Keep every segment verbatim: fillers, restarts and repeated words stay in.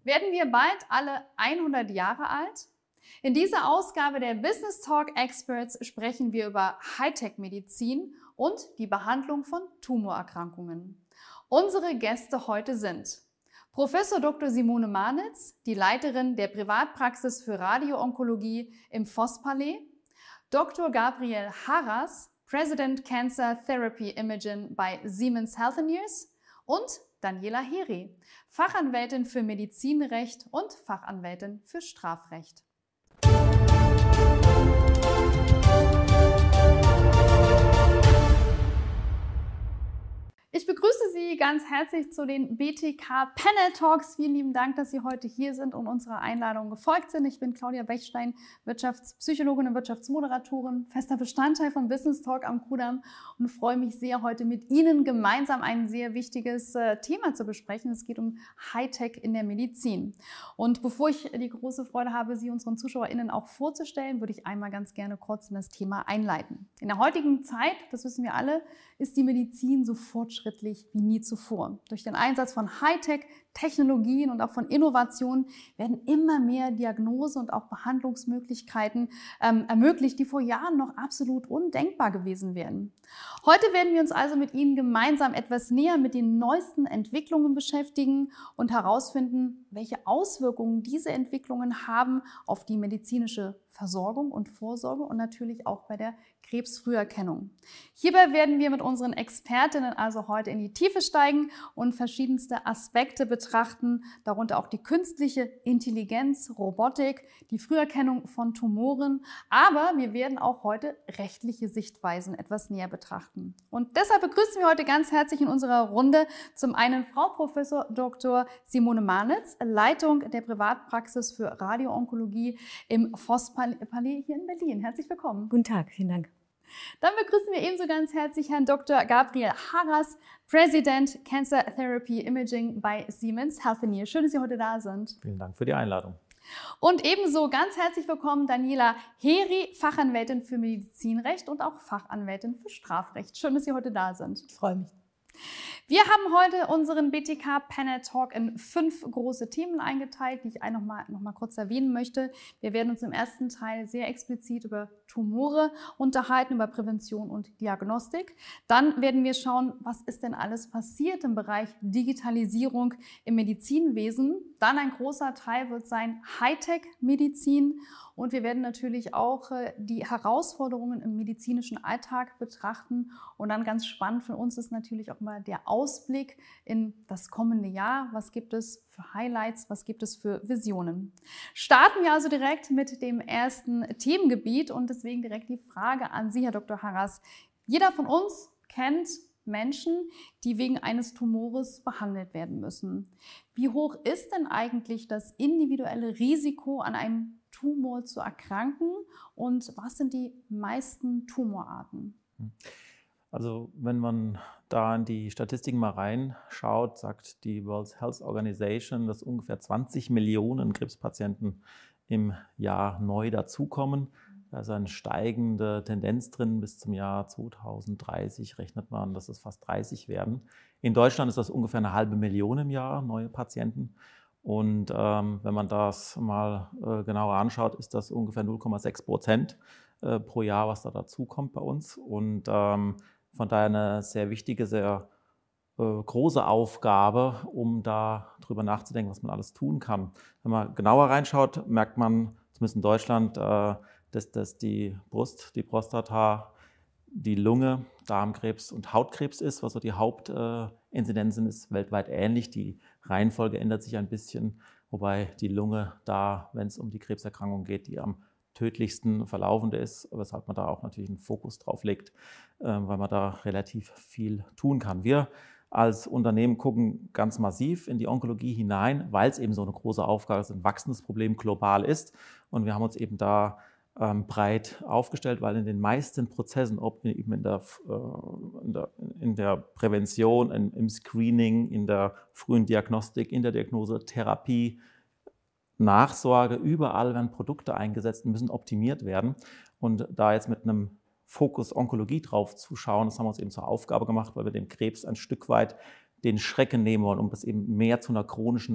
Werden wir bald alle hundert Jahre alt? In dieser Ausgabe der Business Talk Experts sprechen wir über Hightech-Medizin und die Behandlung von Tumorerkrankungen. Unsere Gäste heute sind Professor Doktor Simone Manitz, die Leiterin der Privatpraxis für Radio-Onkologie im Voss-Palais, Doktor Gabriel Harras, President Cancer Therapy Imaging bei Siemens Healthineers und Daniela Heri, Fachanwältin für Medizinrecht und Fachanwältin für Strafrecht. Ich begrüße Sie ganz herzlich zu den B T K Panel Talks. Vielen lieben Dank, dass Sie heute hier sind und unserer Einladung gefolgt sind. Ich bin Claudia Bechstein, Wirtschaftspsychologin und Wirtschaftsmoderatorin, fester Bestandteil von Business Talk am Kudamm und freue mich sehr, heute mit Ihnen gemeinsam ein sehr wichtiges äh, Thema zu besprechen. Es geht um Hightech in der Medizin. Und bevor ich die große Freude habe, Sie unseren ZuschauerInnen auch vorzustellen, würde ich einmal ganz gerne kurz in das Thema einleiten. In der heutigen Zeit, das wissen wir alle, ist die Medizin so fortschrittlich wie nie zuvor. Durch den Einsatz von Hightech-Technologien und auch von Innovationen werden immer mehr Diagnose- und auch Behandlungsmöglichkeiten ähm, ermöglicht, die vor Jahren noch absolut undenkbar gewesen wären. Heute werden wir uns also mit Ihnen gemeinsam etwas näher mit den neuesten Entwicklungen beschäftigen und herausfinden, welche Auswirkungen diese Entwicklungen haben auf die medizinische Versorgung und Vorsorge und natürlich auch bei der Krebsfrüherkennung. Hierbei werden wir mit unseren Expertinnen also heute in die Tiefe steigen und verschiedenste Aspekte betrachten, darunter auch die künstliche Intelligenz, Robotik, die Früherkennung von Tumoren, aber wir werden auch heute rechtliche Sichtweisen etwas näher betrachten. Und deshalb begrüßen wir heute ganz herzlich in unserer Runde zum einen Frau Professor Doktor Simone Manitz, Leitung der Privatpraxis für Radio-Onkologie im Voss-Palais hier in Berlin. Herzlich willkommen. Guten Tag, vielen Dank. Dann begrüßen wir ebenso ganz herzlich Herrn Doktor Gabriel Harras, President Cancer Therapy Imaging bei Siemens Healthineers. Schön, dass Sie heute da sind. Vielen Dank für die Einladung. Und ebenso ganz herzlich willkommen Daniela Heri, Fachanwältin für Medizinrecht und auch Fachanwältin für Strafrecht. Schön, dass Sie heute da sind. Ich freue mich. Wir haben heute unseren B T K Panel Talk in fünf große Themen eingeteilt, die ich noch mal, noch mal kurz erwähnen möchte. Wir werden uns im ersten Teil sehr explizit über Tumore unterhalten, über Prävention und Diagnostik. Dann werden wir schauen, was ist denn alles passiert im Bereich Digitalisierung im Medizinwesen. Dann ein großer Teil wird sein Hightech-Medizin. Und wir werden natürlich auch die Herausforderungen im medizinischen Alltag betrachten. Und dann ganz spannend für uns ist natürlich auch mal der Ausblick in das kommende Jahr. Was gibt es für Highlights? Was gibt es für Visionen? Starten wir also direkt mit dem ersten Themengebiet und deswegen direkt die Frage an Sie, Herr Doktor Harras. Jeder von uns kennt Menschen, die wegen eines Tumores behandelt werden müssen. Wie hoch ist denn eigentlich das individuelle Risiko, an einem Tumor zu erkranken und was sind die meisten Tumorarten? Also wenn man da in die Statistiken mal reinschaut, sagt die World Health Organization, dass ungefähr zwanzig Millionen Krebspatienten im Jahr neu dazukommen. Da ist eine steigende Tendenz drin. Bis zum Jahr zweitausenddreißig rechnet man, dass es fast dreißig werden. In Deutschland ist das ungefähr eine halbe Million im Jahr, neue Patienten. Und ähm, wenn man das mal äh, genauer anschaut, ist das ungefähr null Komma sechs Prozent äh, pro Jahr, was da dazukommt bei uns. Und ähm, von daher eine sehr wichtige, sehr äh, große Aufgabe, um da drüber nachzudenken, was man alles tun kann. Wenn man genauer reinschaut, merkt man, zumindest in Deutschland, äh, dass, dass die Brust, die Prostata, die Lunge, Darmkrebs und Hautkrebs ist, was so die Hauptinzidenzen äh, ist, weltweit ähnlich. Die Reihenfolge ändert sich ein bisschen, wobei die Lunge da, wenn es um die Krebserkrankung geht, die am tödlichsten verlaufende ist, weshalb man da auch natürlich einen Fokus drauf legt, äh, weil man da relativ viel tun kann. Wir als Unternehmen gucken ganz massiv in die Onkologie hinein, weil es eben so eine große Aufgabe ist, ein wachsendes Problem global ist. Und wir haben uns eben da ähm, breit aufgestellt, weil in den meisten Prozessen, ob eben in der, äh, in der, in der Prävention, in, im Screening, in der frühen Diagnostik, in der Diagnose, Therapie, Nachsorge, überall werden Produkte eingesetzt und müssen optimiert werden. Und da jetzt mit einem Fokus Onkologie drauf zu schauen, das haben wir uns eben zur Aufgabe gemacht, weil wir dem Krebs ein Stück weit den Schrecken nehmen wollen, um das eben mehr zu einer chronischen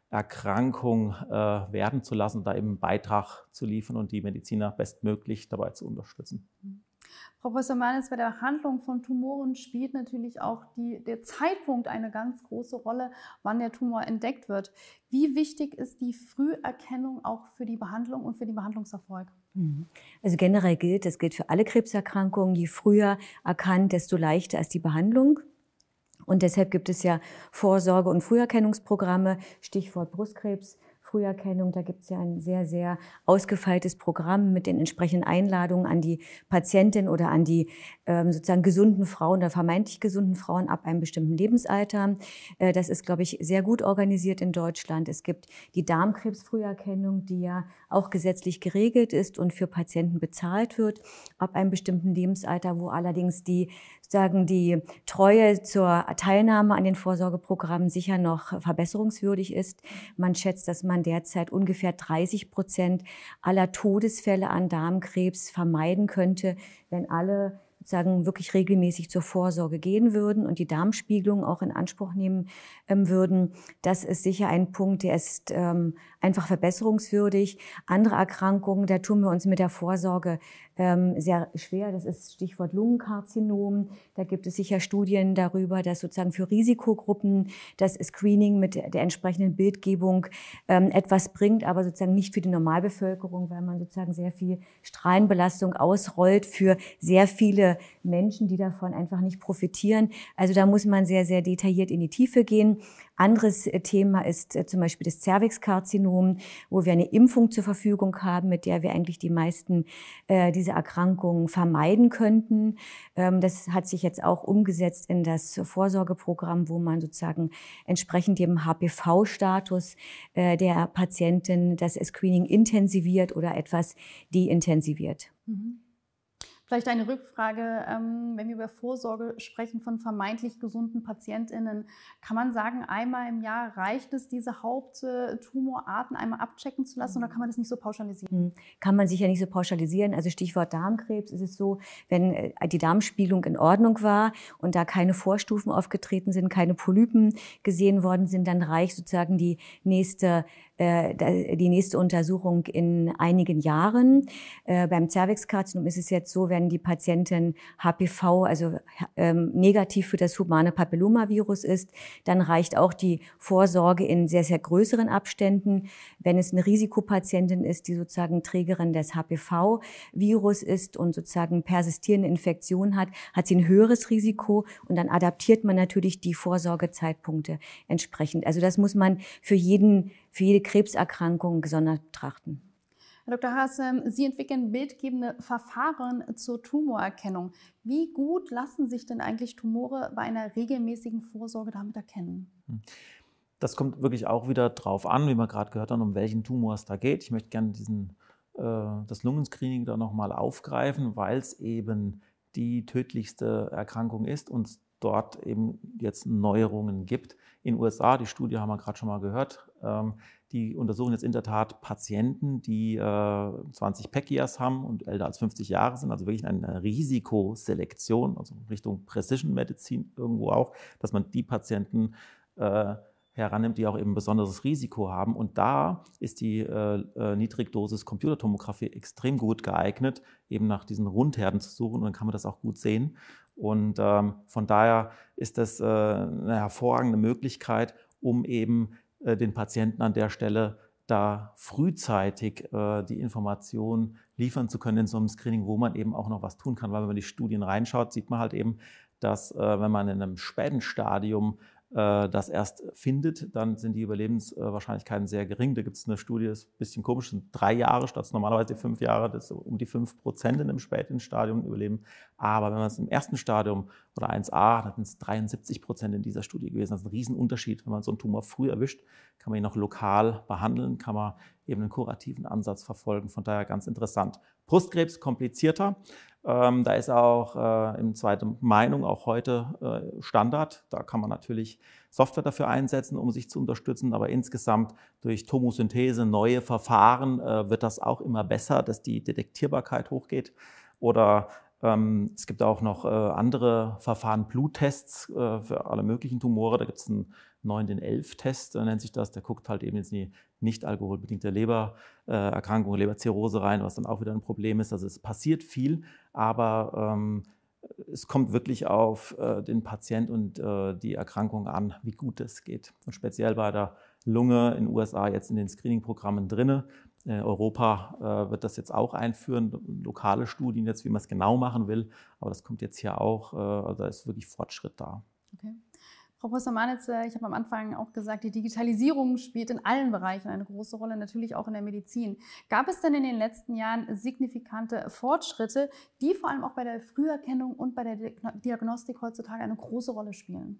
Erkrankung äh, werden zu lassen, da eben einen Beitrag zu liefern und die Mediziner bestmöglich dabei zu unterstützen. Frau Professor Manitz, bei der Behandlung von Tumoren spielt natürlich auch die, der Zeitpunkt eine ganz große Rolle, wann der Tumor entdeckt wird. Wie wichtig ist die Früherkennung auch für die Behandlung und für den Behandlungserfolg? Also generell gilt, das gilt für alle Krebserkrankungen, je früher erkannt, desto leichter ist die Behandlung. Und deshalb gibt es ja Vorsorge- und Früherkennungsprogramme, Stichwort Brustkrebs. Früherkennung, da gibt es ja ein sehr, sehr ausgefeiltes Programm mit den entsprechenden Einladungen an die Patientin oder an die ähm, sozusagen gesunden Frauen oder vermeintlich gesunden Frauen ab einem bestimmten Lebensalter. Äh, das ist, glaube ich, sehr gut organisiert in Deutschland. Es gibt die Darmkrebsfrüherkennung, die ja auch gesetzlich geregelt ist und für Patienten bezahlt wird ab einem bestimmten Lebensalter, wo allerdings die sagen die Treue zur Teilnahme an den Vorsorgeprogrammen sicher noch verbesserungswürdig ist. Man schätzt, dass man derzeit ungefähr dreißig Prozent aller Todesfälle an Darmkrebs vermeiden könnte, wenn alle sozusagen wirklich regelmäßig zur Vorsorge gehen würden und die Darmspiegelung auch in Anspruch nehmen ähm, würden. Das ist sicher ein Punkt, der ist ähm, einfach verbesserungswürdig. Andere Erkrankungen, da tun wir uns mit der Vorsorge ähm, sehr schwer. Das ist Stichwort Lungenkarzinom. Da gibt es sicher Studien darüber, dass sozusagen für Risikogruppen das Screening mit der entsprechenden Bildgebung ähm, etwas bringt, aber sozusagen nicht für die Normalbevölkerung, weil man sozusagen sehr viel Strahlenbelastung ausrollt für sehr viele Menschen, die davon einfach nicht profitieren. Also da muss man sehr, sehr detailliert in die Tiefe gehen. Anderes Thema ist zum Beispiel das Zervixkarzinom, wo wir eine Impfung zur Verfügung haben, mit der wir eigentlich die meisten äh, dieser Erkrankungen vermeiden könnten. Ähm, das hat sich jetzt auch umgesetzt in das Vorsorgeprogramm, wo man sozusagen entsprechend dem H P V-Status äh, der Patientin das Screening intensiviert oder etwas deintensiviert. Mhm. Vielleicht eine Rückfrage, ähm, wenn wir über Vorsorge sprechen von vermeintlich gesunden PatientInnen, kann man sagen, einmal im Jahr reicht es, diese Haupttumorarten einmal abchecken zu lassen, oder kann man das nicht so pauschalisieren? Kann man sicher nicht so pauschalisieren. Also Stichwort Darmkrebs ist es so, wenn die Darmspiegelung in Ordnung war und da keine Vorstufen aufgetreten sind, keine Polypen gesehen worden sind, dann reicht sozusagen die nächste die nächste Untersuchung in einigen Jahren. Äh, beim Zervixkarzinom ist es jetzt so, wenn die Patientin H P V, also ähm, negativ für das humane Papillomavirus ist, dann reicht auch die Vorsorge in sehr, sehr größeren Abständen. Wenn es eine Risikopatientin ist, die sozusagen Trägerin des H P V-Virus ist und sozusagen persistierende Infektion hat, hat sie ein höheres Risiko und dann adaptiert man natürlich die Vorsorgezeitpunkte entsprechend. Also das muss man für jeden für jede Krebserkrankung gesondert betrachten. Herr Doktor Haas, Sie entwickeln bildgebende Verfahren zur Tumorerkennung. Wie gut lassen sich denn eigentlich Tumore bei einer regelmäßigen Vorsorge damit erkennen? Das kommt wirklich auch wieder drauf an, wie wir gerade gehört haben, um welchen Tumor es da geht. Ich möchte gerne diesen, äh, das Lungenscreening da nochmal aufgreifen, weil es eben die tödlichste Erkrankung ist und dort eben jetzt Neuerungen gibt. In den U S A, die Studie haben wir gerade schon mal gehört, ähm, die untersuchen jetzt in der Tat Patienten, die äh, zwanzig P E C I As haben und älter als fünfzig Jahre sind, also wirklich eine Risikoselektion, also Richtung Precision Medizin irgendwo auch, dass man die Patienten äh, herannimmt, die auch eben ein besonderes Risiko haben. Und da ist die äh, Niedrigdosis Computertomographie extrem gut geeignet, eben nach diesen Rundherden zu suchen, und dann kann man das auch gut sehen. Und ähm, von daher ist das äh, eine hervorragende Möglichkeit, um eben äh, den Patienten an der Stelle da frühzeitig äh, die Informationen liefern zu können in so einem Screening, wo man eben auch noch was tun kann. Weil wenn man die Studien reinschaut, sieht man halt eben, dass äh, wenn man in einem späten Stadium das erst findet, dann sind die Überlebenswahrscheinlichkeiten sehr gering. Da gibt es eine Studie, das ist ein bisschen komisch, sind drei Jahre statt normalerweise fünf Jahre, das ist um die fünf Prozent in einem späten Stadium überleben. Aber wenn man es im ersten Stadium oder eins a, dann sind es dreiundsiebzig Prozent in dieser Studie gewesen. Das ist ein Riesenunterschied. Wenn man so einen Tumor früh erwischt, kann man ihn noch lokal behandeln, kann man eben einen kurativen Ansatz verfolgen. Von daher ganz interessant. Brustkrebs komplizierter. Ähm, da ist auch äh, in zweiter Meinung auch heute äh, Standard. Da kann man natürlich Software dafür einsetzen, um sich zu unterstützen. Aber insgesamt durch Tomosynthese, neue Verfahren äh, wird das auch immer besser, dass die Detektierbarkeit hochgeht. Oder ähm, es gibt auch noch äh, andere Verfahren, Bluttests äh, für alle möglichen Tumore. Da gibt es ein neun den elf Test, äh, nennt sich das. Der guckt halt eben jetzt in die nicht alkoholbedingte Lebererkrankung, Leberzirrhose rein, was dann auch wieder ein Problem ist. Also es passiert viel, aber ähm, es kommt wirklich auf äh, den Patient und äh, die Erkrankung an, wie gut es geht. Und speziell bei der Lunge in den U S A jetzt in den Screening-Programmen drin. Äh, Europa äh, wird das jetzt auch einführen, lokale Studien jetzt, wie man es genau machen will. Aber das kommt jetzt hier auch, äh, also da ist wirklich Fortschritt da. Okay. Frau Professor Manitz, ich habe am Anfang auch gesagt, die Digitalisierung spielt in allen Bereichen eine große Rolle, natürlich auch in der Medizin. Gab es denn in den letzten Jahren signifikante Fortschritte, die vor allem auch bei der Früherkennung und bei der Diagnostik heutzutage eine große Rolle spielen?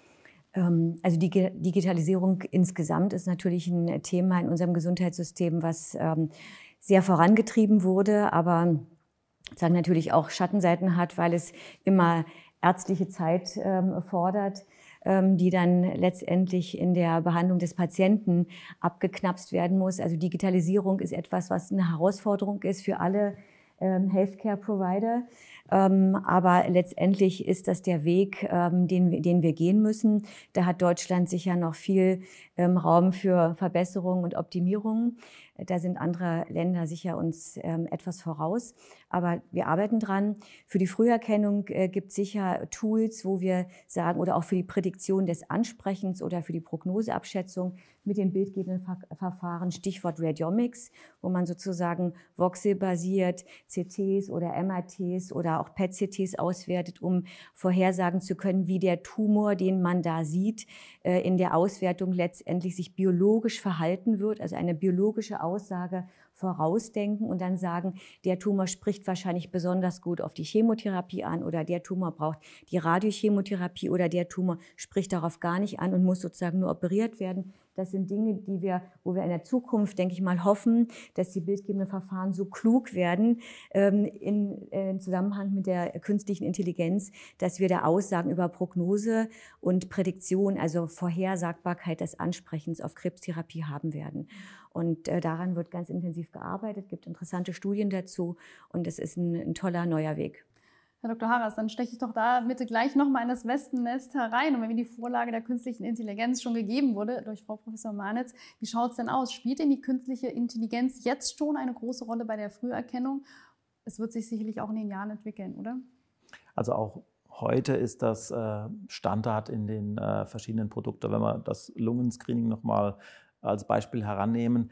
Also die Digitalisierung insgesamt ist natürlich ein Thema in unserem Gesundheitssystem, was sehr vorangetrieben wurde, aber dann natürlich auch Schattenseiten hat, weil es immer ärztliche Zeit fordert, die dann letztendlich in der Behandlung des Patienten abgeknapst werden muss. Also Digitalisierung ist etwas, was eine Herausforderung ist für alle ähm, Healthcare-Provider. Ähm, aber letztendlich ist das der Weg, ähm, den, den wir gehen müssen. Da hat Deutschland sicher noch viel ähm, Raum für Verbesserungen und Optimierungen. Da sind andere Länder sicher uns ähm, etwas voraus. Aber wir arbeiten dran. Für die Früherkennung äh, gibt es sicher Tools, wo wir sagen, oder auch für die Prädiktion des Ansprechens oder für die Prognoseabschätzung mit den bildgebenden Verfahren, Stichwort Radiomics, wo man sozusagen voxelbasiert C Ts oder M R Ts oder auch P E T-C Ts auswertet, um vorhersagen zu können, wie der Tumor, den man da sieht, äh, in der Auswertung letztendlich sich biologisch verhalten wird, also eine biologische Aussage vorausdenken und dann sagen, der Tumor spricht wahrscheinlich besonders gut auf die Chemotherapie an oder der Tumor braucht die Radiochemotherapie oder der Tumor spricht darauf gar nicht an und muss sozusagen nur operiert werden. Das sind Dinge, die wir, wo wir in der Zukunft, denke ich mal, hoffen, dass die bildgebenden Verfahren so klug werden ähm, in, äh, in Zusammenhang mit der künstlichen Intelligenz, dass wir da Aussagen über Prognose und Prädiktion, also Vorhersagbarkeit des Ansprechens auf Krebstherapie haben werden. Und äh, daran wird ganz intensiv gearbeitet, gibt interessante Studien dazu und es ist ein, ein toller neuer Weg. Herr Doktor Harras, dann steche ich doch da bitte gleich nochmal in das Wespennest herein. Und wenn mir die Vorlage der künstlichen Intelligenz schon gegeben wurde durch Frau Professor Manitz, wie schaut es denn aus? Spielt denn die künstliche Intelligenz jetzt schon eine große Rolle bei der Früherkennung? Es wird sich sicherlich auch in den Jahren entwickeln, oder? Also auch heute ist das äh, Standard in den äh, verschiedenen Produkten. Wenn wir das Lungenscreening nochmal als Beispiel herannehmen,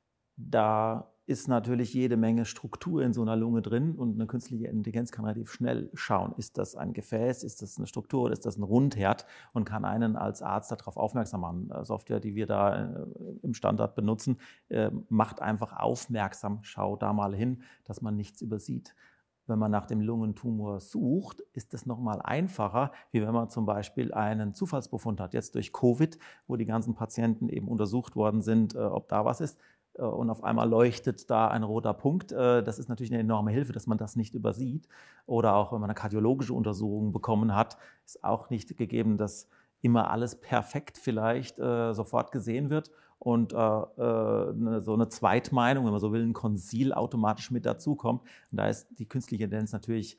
da ist natürlich jede Menge Struktur in so einer Lunge drin und eine künstliche Intelligenz kann relativ schnell schauen, ist das ein Gefäß, ist das eine Struktur oder ist das ein Rundherd und kann einen als Arzt darauf aufmerksam machen. Software, die wir da im Standard benutzen, macht einfach aufmerksam, schau da mal hin, dass man nichts übersieht. Wenn man nach dem Lungentumor sucht, ist es noch mal einfacher, wie wenn man zum Beispiel einen Zufallsbefund hat, jetzt durch Covid, wo die ganzen Patienten eben untersucht worden sind, ob da was ist. Und auf einmal leuchtet da ein roter Punkt. Das ist natürlich eine enorme Hilfe, dass man das nicht übersieht. Oder auch wenn man eine kardiologische Untersuchung bekommen hat, ist auch nicht gegeben, dass immer alles perfekt vielleicht äh, sofort gesehen wird und äh, äh, so eine Zweitmeinung, wenn man so will, ein Konsil automatisch mit dazukommt. Und da ist die künstliche Intelligenz natürlich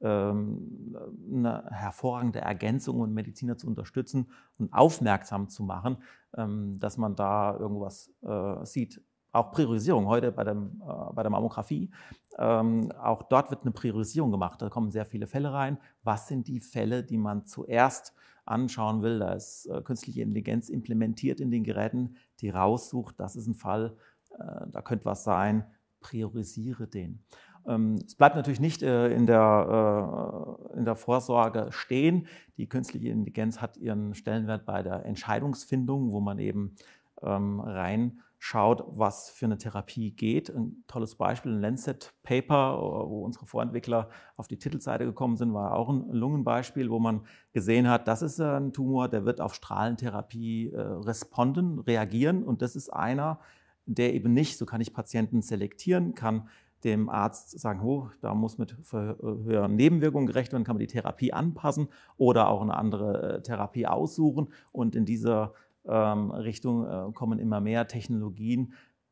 ähm, eine hervorragende Ergänzung, um Mediziner zu unterstützen und aufmerksam zu machen, ähm, dass man da irgendwas äh, sieht. Auch Priorisierung heute bei, dem, äh, bei der Mammographie. Ähm, auch dort wird eine Priorisierung gemacht. Da kommen sehr viele Fälle rein. Was sind die Fälle, die man zuerst anschauen will? Da ist äh, künstliche Intelligenz implementiert in den Geräten, die raussucht, das ist ein Fall, äh, da könnte was sein, priorisiere den. Ähm, es bleibt natürlich nicht äh, in, der, äh, in der Vorsorge stehen. Die künstliche Intelligenz hat ihren Stellenwert bei der Entscheidungsfindung, wo man eben ähm, rein schaut, was für eine Therapie geht. Ein tolles Beispiel, ein Lancet-Paper, wo unsere Vorentwickler auf die Titelseite gekommen sind, war auch ein Lungenbeispiel, wo man gesehen hat, das ist ein Tumor, der wird auf Strahlentherapie äh, responden, reagieren. Und das ist einer, der eben nicht, so kann ich Patienten selektieren, kann dem Arzt sagen, oh, da muss mit höheren Nebenwirkungen gerecht werden, kann man die Therapie anpassen oder auch eine andere äh, Therapie aussuchen. Und in dieser Richtung äh, kommen immer mehr Technologien.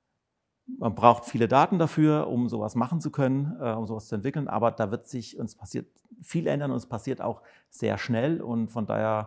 Man braucht viele Daten dafür, um sowas machen zu können, äh, um sowas zu entwickeln. Aber da wird sich, uns passiert viel ändern und es passiert auch sehr schnell. Und von daher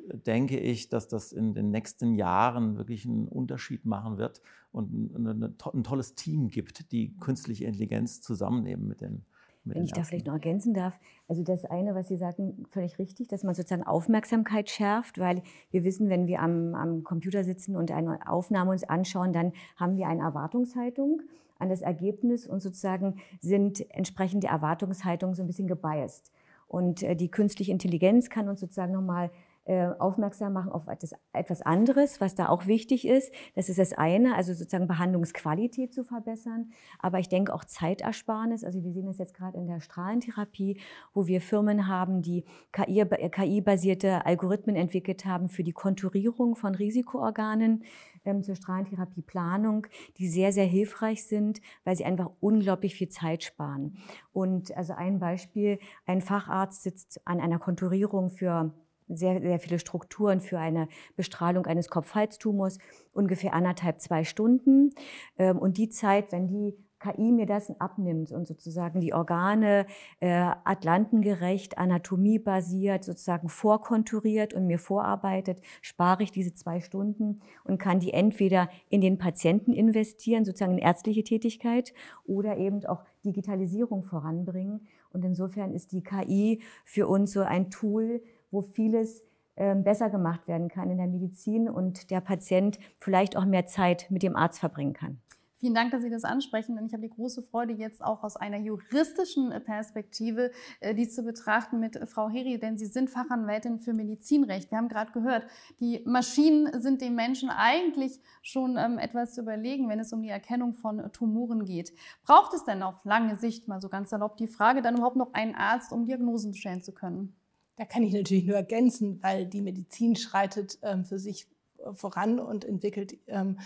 denke ich, dass das in den nächsten Jahren wirklich einen Unterschied machen wird und ein, ein tolles Team gibt, die künstliche Intelligenz zusammennehmen mit den Mit Wenn ich da vielleicht noch ergänzen darf, also das eine, was Sie sagten, völlig richtig, dass man sozusagen Aufmerksamkeit schärft, weil wir wissen, wenn wir am, am Computer sitzen und eine Aufnahme uns anschauen, dann haben wir eine Erwartungshaltung an das Ergebnis und sozusagen sind entsprechend der Erwartungshaltung so ein bisschen gebiased. Und äh, die künstliche Intelligenz kann uns sozusagen nochmal aufmerksam machen auf etwas anderes, was da auch wichtig ist. Das ist das eine, also sozusagen Behandlungsqualität zu verbessern. Aber ich denke auch Zeitersparnis. Also wir sehen das jetzt gerade in der Strahlentherapie, wo wir Firmen haben, die K I-basierte Algorithmen entwickelt haben für die Konturierung von Risikoorganen ähm, zur Strahlentherapieplanung, die sehr, sehr hilfreich sind, weil sie einfach unglaublich viel Zeit sparen. Und also ein Beispiel, ein Facharzt sitzt an einer Konturierung für Sehr, sehr viele Strukturen für eine Bestrahlung eines Kopf-Hals-Tumors, ungefähr anderthalb, zwei Stunden. Und die Zeit, wenn die K I mir das abnimmt und sozusagen die Organe äh, atlantengerecht, anatomiebasiert, sozusagen vorkonturiert und mir vorarbeitet, spare ich diese zwei Stunden und kann die entweder in den Patienten investieren, sozusagen in ärztliche Tätigkeit, oder eben auch Digitalisierung voranbringen. Und insofern ist die K I für uns so ein Tool, wo vieles äh, besser gemacht werden kann in der Medizin und der Patient vielleicht auch mehr Zeit mit dem Arzt verbringen kann. Vielen Dank, dass Sie das ansprechen, denn ich habe die große Freude, jetzt auch aus einer juristischen Perspektive äh, dies zu betrachten mit Frau Heri, denn Sie sind Fachanwältin für Medizinrecht. Wir haben gerade gehört, die Maschinen sind dem Menschen eigentlich schon ähm, etwas überlegen, wenn es um die Erkennung von Tumoren geht. Braucht es denn auf lange Sicht, mal so ganz salopp die Frage, dann überhaupt noch einen Arzt, um Diagnosen stellen zu können? Da kann ich natürlich nur ergänzen, weil die Medizin schreitet ähm, für sich voran und entwickelt ähm,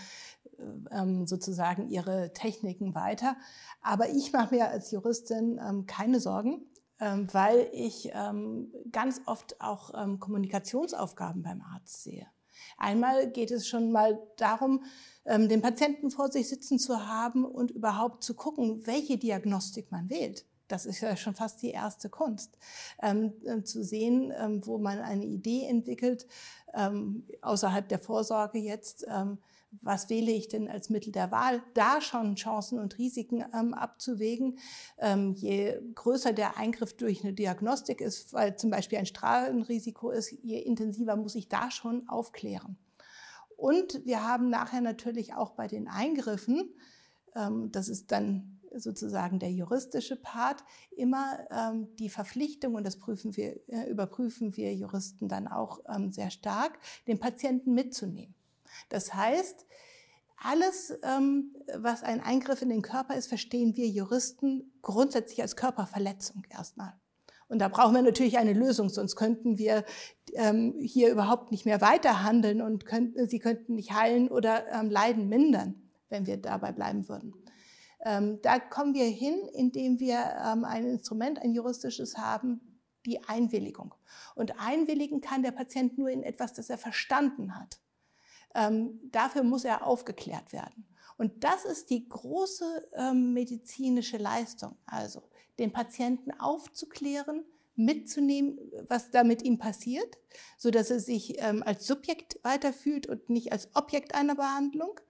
ähm, sozusagen ihre Techniken weiter. Aber ich mache mir als Juristin ähm, keine Sorgen, ähm, weil ich ähm, ganz oft auch ähm, Kommunikationsaufgaben beim Arzt sehe. Einmal geht es schon mal darum, ähm, den Patienten vor sich sitzen zu haben und überhaupt zu gucken, welche Diagnostik man wählt. Das ist ja schon fast die erste Kunst, ähm, äh, zu sehen, ähm, wo man eine Idee entwickelt, ähm, außerhalb der Vorsorge jetzt, ähm, was wähle ich denn als Mittel der Wahl, da schon Chancen und Risiken ähm, abzuwägen. Ähm, je größer der Eingriff durch eine Diagnostik ist, weil zum Beispiel ein Strahlenrisiko ist, je intensiver muss ich da schon aufklären. Und wir haben nachher natürlich auch bei den Eingriffen, ähm, das ist dann sozusagen der juristische Part, immer ähm, die Verpflichtung, und das prüfen wir, äh, überprüfen wir Juristen dann auch ähm, sehr stark, den Patienten mitzunehmen. Das heißt, alles, ähm, was ein Eingriff in den Körper ist, verstehen wir Juristen grundsätzlich als Körperverletzung erstmal. Und da brauchen wir natürlich eine Lösung, sonst könnten wir ähm, hier überhaupt nicht mehr weiterhandeln und könnten, sie könnten nicht heilen oder ähm, Leiden mindern, wenn wir dabei bleiben würden. Ähm, da kommen wir hin, indem wir ähm, ein Instrument, ein juristisches haben, die Einwilligung. Und einwilligen kann der Patient nur in etwas, das er verstanden hat. Ähm, dafür muss er aufgeklärt werden. Und das ist die große ähm, medizinische Leistung, also den Patienten aufzuklären, mitzunehmen, was da mit ihm passiert, sodass er sich ähm, als Subjekt weiterfühlt und nicht als Objekt einer Behandlung.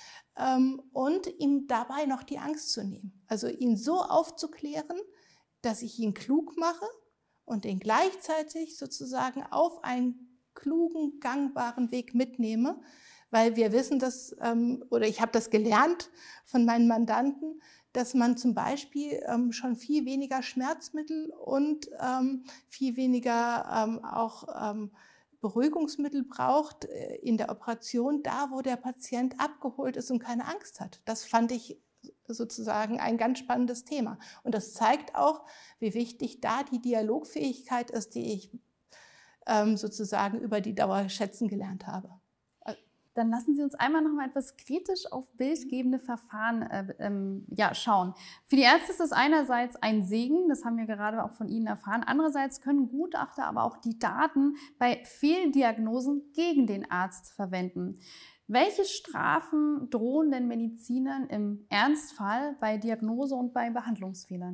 Und ihm dabei noch die Angst zu nehmen. Also ihn so aufzuklären, dass ich ihn klug mache und ihn gleichzeitig sozusagen auf einen klugen, gangbaren Weg mitnehme, weil wir wissen, dass, oder ich habe das gelernt von meinen Mandanten, dass man zum Beispiel schon viel weniger Schmerzmittel und viel weniger auch Beruhigungsmittel braucht in der Operation, da wo der Patient abgeholt ist und keine Angst hat. Das fand ich sozusagen ein ganz spannendes Thema. Und das zeigt auch, wie wichtig da die Dialogfähigkeit ist, die ich ähm, sozusagen über die Dauer schätzen gelernt habe. Dann lassen Sie uns einmal noch mal etwas kritisch auf bildgebende Verfahren äh, ähm, ja, schauen. Für die Ärzte ist das einerseits ein Segen, das haben wir gerade auch von Ihnen erfahren. Andererseits können Gutachter aber auch die Daten bei Fehldiagnosen gegen den Arzt verwenden. Welche Strafen drohen denn Medizinern im Ernstfall bei Diagnose und bei Behandlungsfehlern?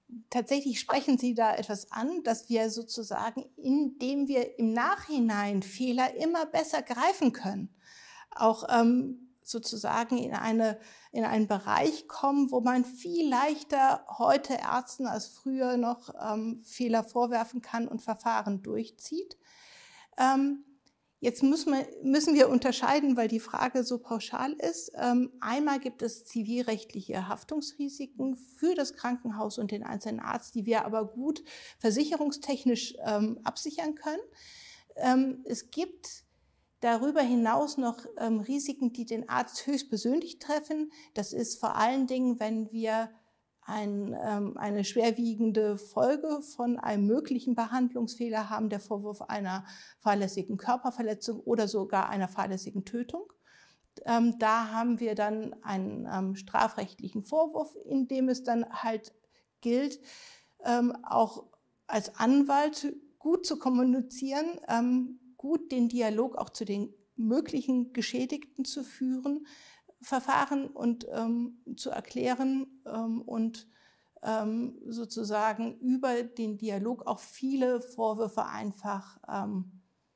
tatsächlich sprechen Sie da etwas an, dass wir sozusagen, indem wir im Nachhinein Fehler immer besser greifen können, auch ähm, sozusagen in, eine, in einen Bereich kommen, wo man viel leichter heute Ärzten als früher noch ähm, Fehler vorwerfen kann und Verfahren durchzieht. Ähm, Jetzt müssen wir, müssen wir unterscheiden, weil die Frage so pauschal ist. Ähm, einmal gibt es zivilrechtliche Haftungsrisiken für das Krankenhaus und den einzelnen Arzt, die wir aber gut versicherungstechnisch ähm, absichern können. Ähm, es gibt darüber hinaus noch ähm, Risiken, die den Arzt höchstpersönlich treffen. Das ist vor allen Dingen, wenn wir Ein, ähm, eine schwerwiegende Folge von einem möglichen Behandlungsfehler haben, der Vorwurf einer fahrlässigen Körperverletzung oder sogar einer fahrlässigen Tötung. Ähm, da haben wir dann einen ähm, strafrechtlichen Vorwurf, in dem es dann halt gilt, ähm, auch als Anwalt gut zu kommunizieren, ähm, gut den Dialog auch zu den möglichen Geschädigten zu führen, Verfahren und ähm, zu erklären ähm, und ähm, sozusagen über den Dialog auch viele Vorwürfe einfach ähm,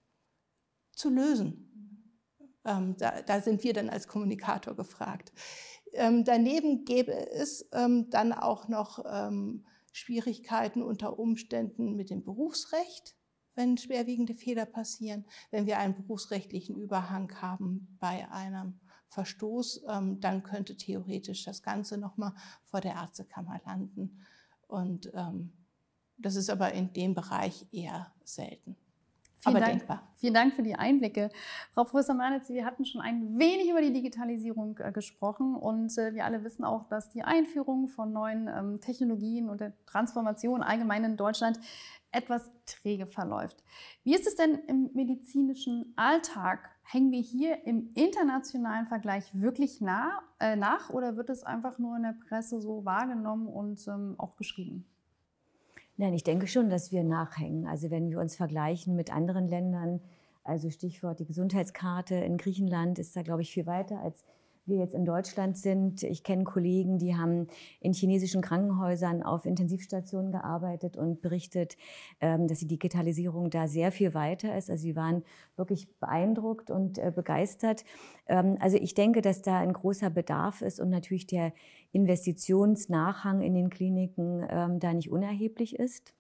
zu lösen. Ähm, da, da sind wir dann als Kommunikator gefragt. Ähm, daneben gäbe es ähm, dann auch noch ähm, Schwierigkeiten unter Umständen mit dem Berufsrecht, wenn schwerwiegende Fehler passieren, wenn wir einen berufsrechtlichen Überhang haben bei einem Verstoß, ähm, dann könnte theoretisch das Ganze nochmal vor der Ärztekammer landen. Und ähm, das ist aber in dem Bereich eher selten. Vielen aber Dank. denkbar. Vielen Dank für die Einblicke. Frau Professor Mernitz, wir hatten schon ein wenig über die Digitalisierung äh, gesprochen und äh, wir alle wissen auch, dass die Einführung von neuen ähm, Technologien und der Transformation allgemein in Deutschland etwas träge verläuft. Wie ist es denn im medizinischen Alltag? Hängen wir hier im internationalen Vergleich wirklich nah, äh, nach oder wird es einfach nur in der Presse so wahrgenommen und ähm, auch geschrieben? Nein, ich denke schon, dass wir nachhängen. Also wenn wir uns vergleichen mit anderen Ländern, also Stichwort die Gesundheitskarte in Griechenland ist da, glaube ich, viel weiter als wir jetzt in Deutschland sind. Ich kenne Kollegen, die haben in chinesischen Krankenhäusern auf Intensivstationen gearbeitet und berichtet, dass die Digitalisierung da sehr viel weiter ist. Also sie waren wirklich beeindruckt und begeistert. Also ich denke, dass da ein großer Bedarf ist und natürlich der Investitionsnachhang in den Kliniken da nicht unerheblich ist.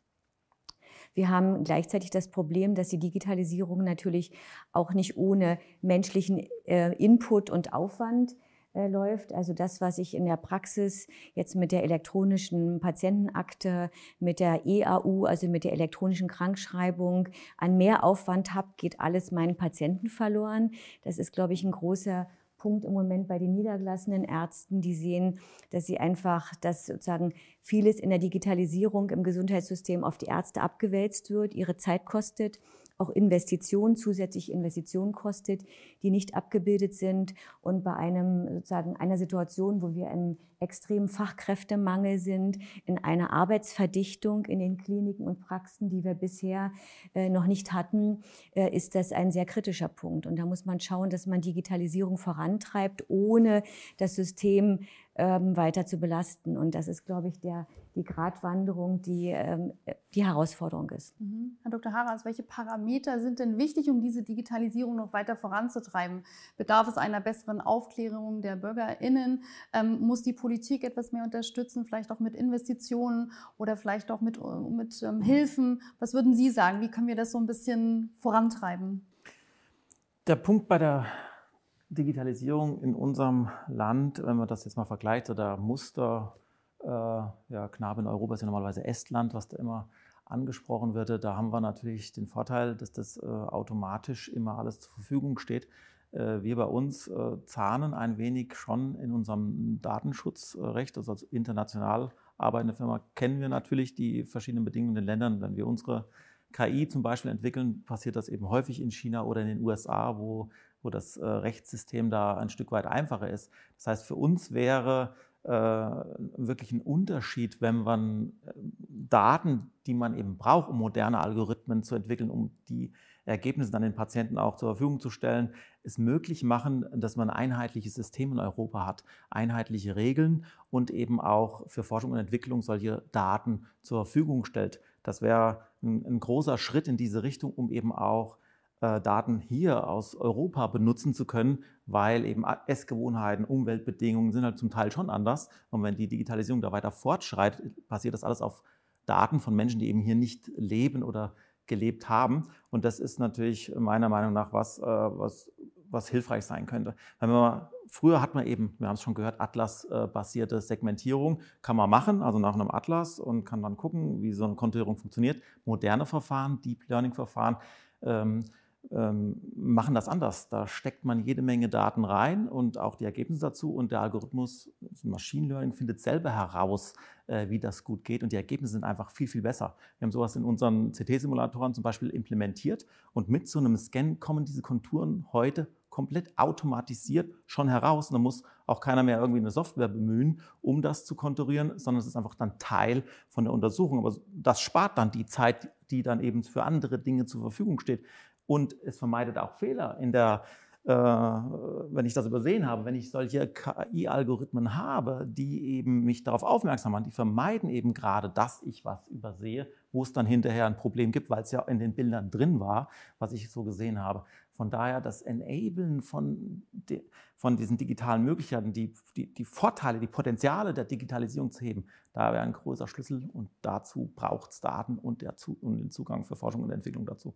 Wir haben gleichzeitig das Problem, dass die Digitalisierung natürlich auch nicht ohne menschlichen äh, Input und Aufwand äh, läuft. Also das, was ich in der Praxis jetzt mit der elektronischen Patientenakte, mit der E A U, also mit der elektronischen Krankschreibung an mehr Aufwand habe, geht alles meinen Patienten verloren. Das ist, glaube ich, ein großer Punkt im Moment bei den niedergelassenen Ärzten, die sehen, dass sie einfach, dass sozusagen vieles in der Digitalisierung im Gesundheitssystem auf die Ärzte abgewälzt wird, ihre Zeit kostet, auch Investitionen, zusätzliche Investitionen kostet, die nicht abgebildet sind. Und bei einem, sozusagen einer Situation, wo wir im extremen Fachkräftemangel sind, in einer Arbeitsverdichtung in den Kliniken und Praxen, die wir bisher äh, noch nicht hatten, äh, ist das ein sehr kritischer Punkt. Und da muss man schauen, dass man Digitalisierung vorantreibt, ohne das System ähm, weiter zu belasten. Und das ist, glaube ich, der, die Gratwanderung, die ähm, die Herausforderung ist. Mhm. Herr Doktor Harasz, welche Parameter sind denn wichtig, um diese Digitalisierung noch weiter voranzutreiben? Bedarf es einer besseren Aufklärung der BürgerInnen? Ähm, muss die Politik etwas mehr unterstützen, vielleicht auch mit Investitionen oder vielleicht auch mit, mit ähm, Hilfen? Was würden Sie sagen? Wie können wir das so ein bisschen vorantreiben? Der Punkt bei der Digitalisierung in unserem Land, wenn man das jetzt mal vergleicht, oder Muster, äh, ja, Knabe in Europa ist ja normalerweise Estland, was da immer angesprochen wird, da haben wir natürlich den Vorteil, dass das äh, automatisch immer alles zur Verfügung steht. Äh, wir bei uns äh, zahnen ein wenig schon in unserem Datenschutzrecht, also als international arbeitende Firma kennen wir natürlich die verschiedenen Bedingungen in den Ländern. Wenn wir unsere K I zum Beispiel entwickeln, passiert das eben häufig in China oder in den U S A, wo, wo das äh, Rechtssystem da ein Stück weit einfacher ist. Das heißt, für uns wäre äh, wirklich ein Unterschied, wenn man äh, Daten, die man eben braucht, um moderne Algorithmen zu entwickeln, um die Ergebnisse dann den Patienten auch zur Verfügung zu stellen, es möglich machen, dass man ein einheitliches System in Europa hat, einheitliche Regeln und eben auch für Forschung und Entwicklung solche Daten zur Verfügung stellt. Das wäre ein, ein großer Schritt in diese Richtung, um eben auch äh, Daten hier aus Europa benutzen zu können, weil eben Essgewohnheiten, Umweltbedingungen sind halt zum Teil schon anders. Und wenn die Digitalisierung da weiter fortschreitet, passiert das alles auf Daten von Menschen, die eben hier nicht leben oder gelebt haben. Und das ist natürlich meiner Meinung nach was, was, was hilfreich sein könnte. Wenn man, früher hat man eben, wir haben es schon gehört, Atlas-basierte Segmentierung kann man machen, also nach einem Atlas, und kann dann gucken, wie so eine Konturierung funktioniert. Moderne Verfahren, Deep Learning-Verfahren, ähm, ähm, machen das anders. Da steckt man jede Menge Daten rein und auch die Ergebnisse dazu, und der Algorithmus, das Machine Learning, findet selber heraus, äh, wie das gut geht, und die Ergebnisse sind einfach viel, viel besser. Wir haben sowas in unseren C T-Simulatoren zum Beispiel implementiert, und mit so einem Scan kommen diese Konturen heute komplett automatisiert schon heraus. Und da muss auch keiner mehr irgendwie eine Software bemühen, um das zu konturieren, sondern es ist einfach dann Teil von der Untersuchung. Aber das spart dann die Zeit, die dann eben für andere Dinge zur Verfügung steht. Und es vermeidet auch Fehler in der, äh, wenn ich das übersehen habe, wenn ich solche K I-Algorithmen habe, die eben mich darauf aufmerksam machen, die vermeiden eben gerade, dass ich was übersehe, wo es dann hinterher ein Problem gibt, weil es ja in den Bildern drin war, was ich so gesehen habe. Von daher das Enablen von, de, von diesen digitalen Möglichkeiten, die, die, die Vorteile, die Potenziale der Digitalisierung zu heben, da wäre ein großer Schlüssel, und dazu braucht es Daten und, der, und den Zugang für Forschung und Entwicklung dazu.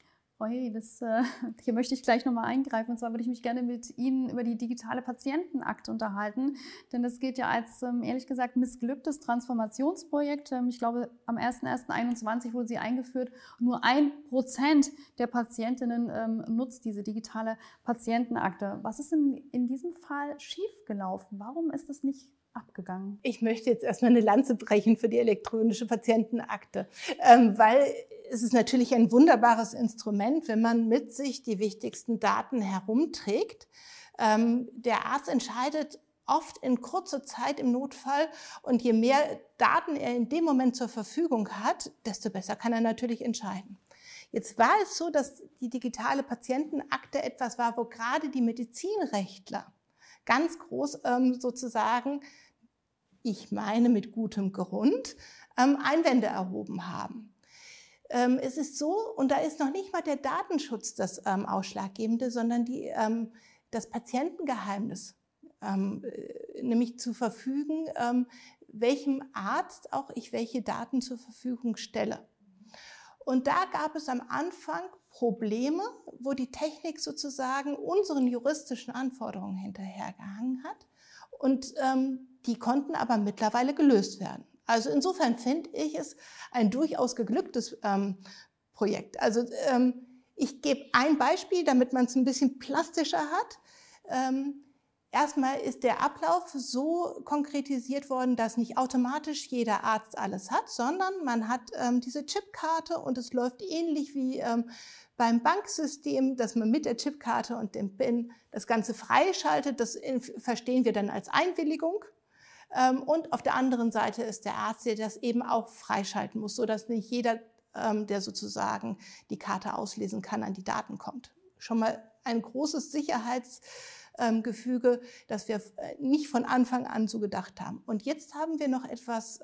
Oi, das, äh, hier möchte ich gleich nochmal eingreifen. Und zwar würde ich mich gerne mit Ihnen über die digitale Patientenakte unterhalten. Denn das gilt ja als, ähm, ehrlich gesagt, missglücktes Transformationsprojekt. Ähm, ich glaube, am ersten ersten einundzwanzig wurde sie eingeführt. Nur ein Prozent der Patientinnen ähm, nutzt diese digitale Patientenakte. Was ist in, in diesem Fall schiefgelaufen? Warum ist das nicht abgegangen? Ich möchte jetzt erstmal eine Lanze brechen für die elektronische Patientenakte, ähm, weil es ist natürlich ein wunderbares Instrument, wenn man mit sich die wichtigsten Daten herumträgt. Ähm, der Arzt entscheidet oft in kurzer Zeit im Notfall, und je mehr Daten er in dem Moment zur Verfügung hat, desto besser kann er natürlich entscheiden. Jetzt war es so, dass die digitale Patientenakte etwas war, wo gerade die Medizinrechtler ganz groß ähm, sozusagen, ich meine mit gutem Grund, ähm, Einwände erhoben haben. Ähm, es ist so, und da ist noch nicht mal der Datenschutz das ähm, Ausschlaggebende, sondern die, ähm, das Patientengeheimnis, ähm, äh, nämlich zu verfügen, ähm, welchem Arzt auch ich welche Daten zur Verfügung stelle. Und da gab es am Anfang Probleme, wo die Technik sozusagen unseren juristischen Anforderungen hinterhergehangen hat, und ähm, die konnten aber mittlerweile gelöst werden. Also insofern finde ich es ein durchaus geglücktes ähm, Projekt. Also ähm, ich gebe ein Beispiel, damit man es ein bisschen plastischer hat. Ähm, erstmal ist der Ablauf so konkretisiert worden, dass nicht automatisch jeder Arzt alles hat, sondern man hat ähm, diese Chipkarte, und es läuft ähnlich wie ähm, beim Banksystem, dass man mit der Chipkarte und dem PIN das Ganze freischaltet. Das verstehen wir dann als Einwilligung. Und auf der anderen Seite ist der Arzt, der das eben auch freischalten muss, sodass nicht jeder, der sozusagen die Karte auslesen kann, an die Daten kommt. Schon mal ein großes Sicherheitsgefüge, das wir nicht von Anfang an so gedacht haben. Und jetzt haben wir noch etwas,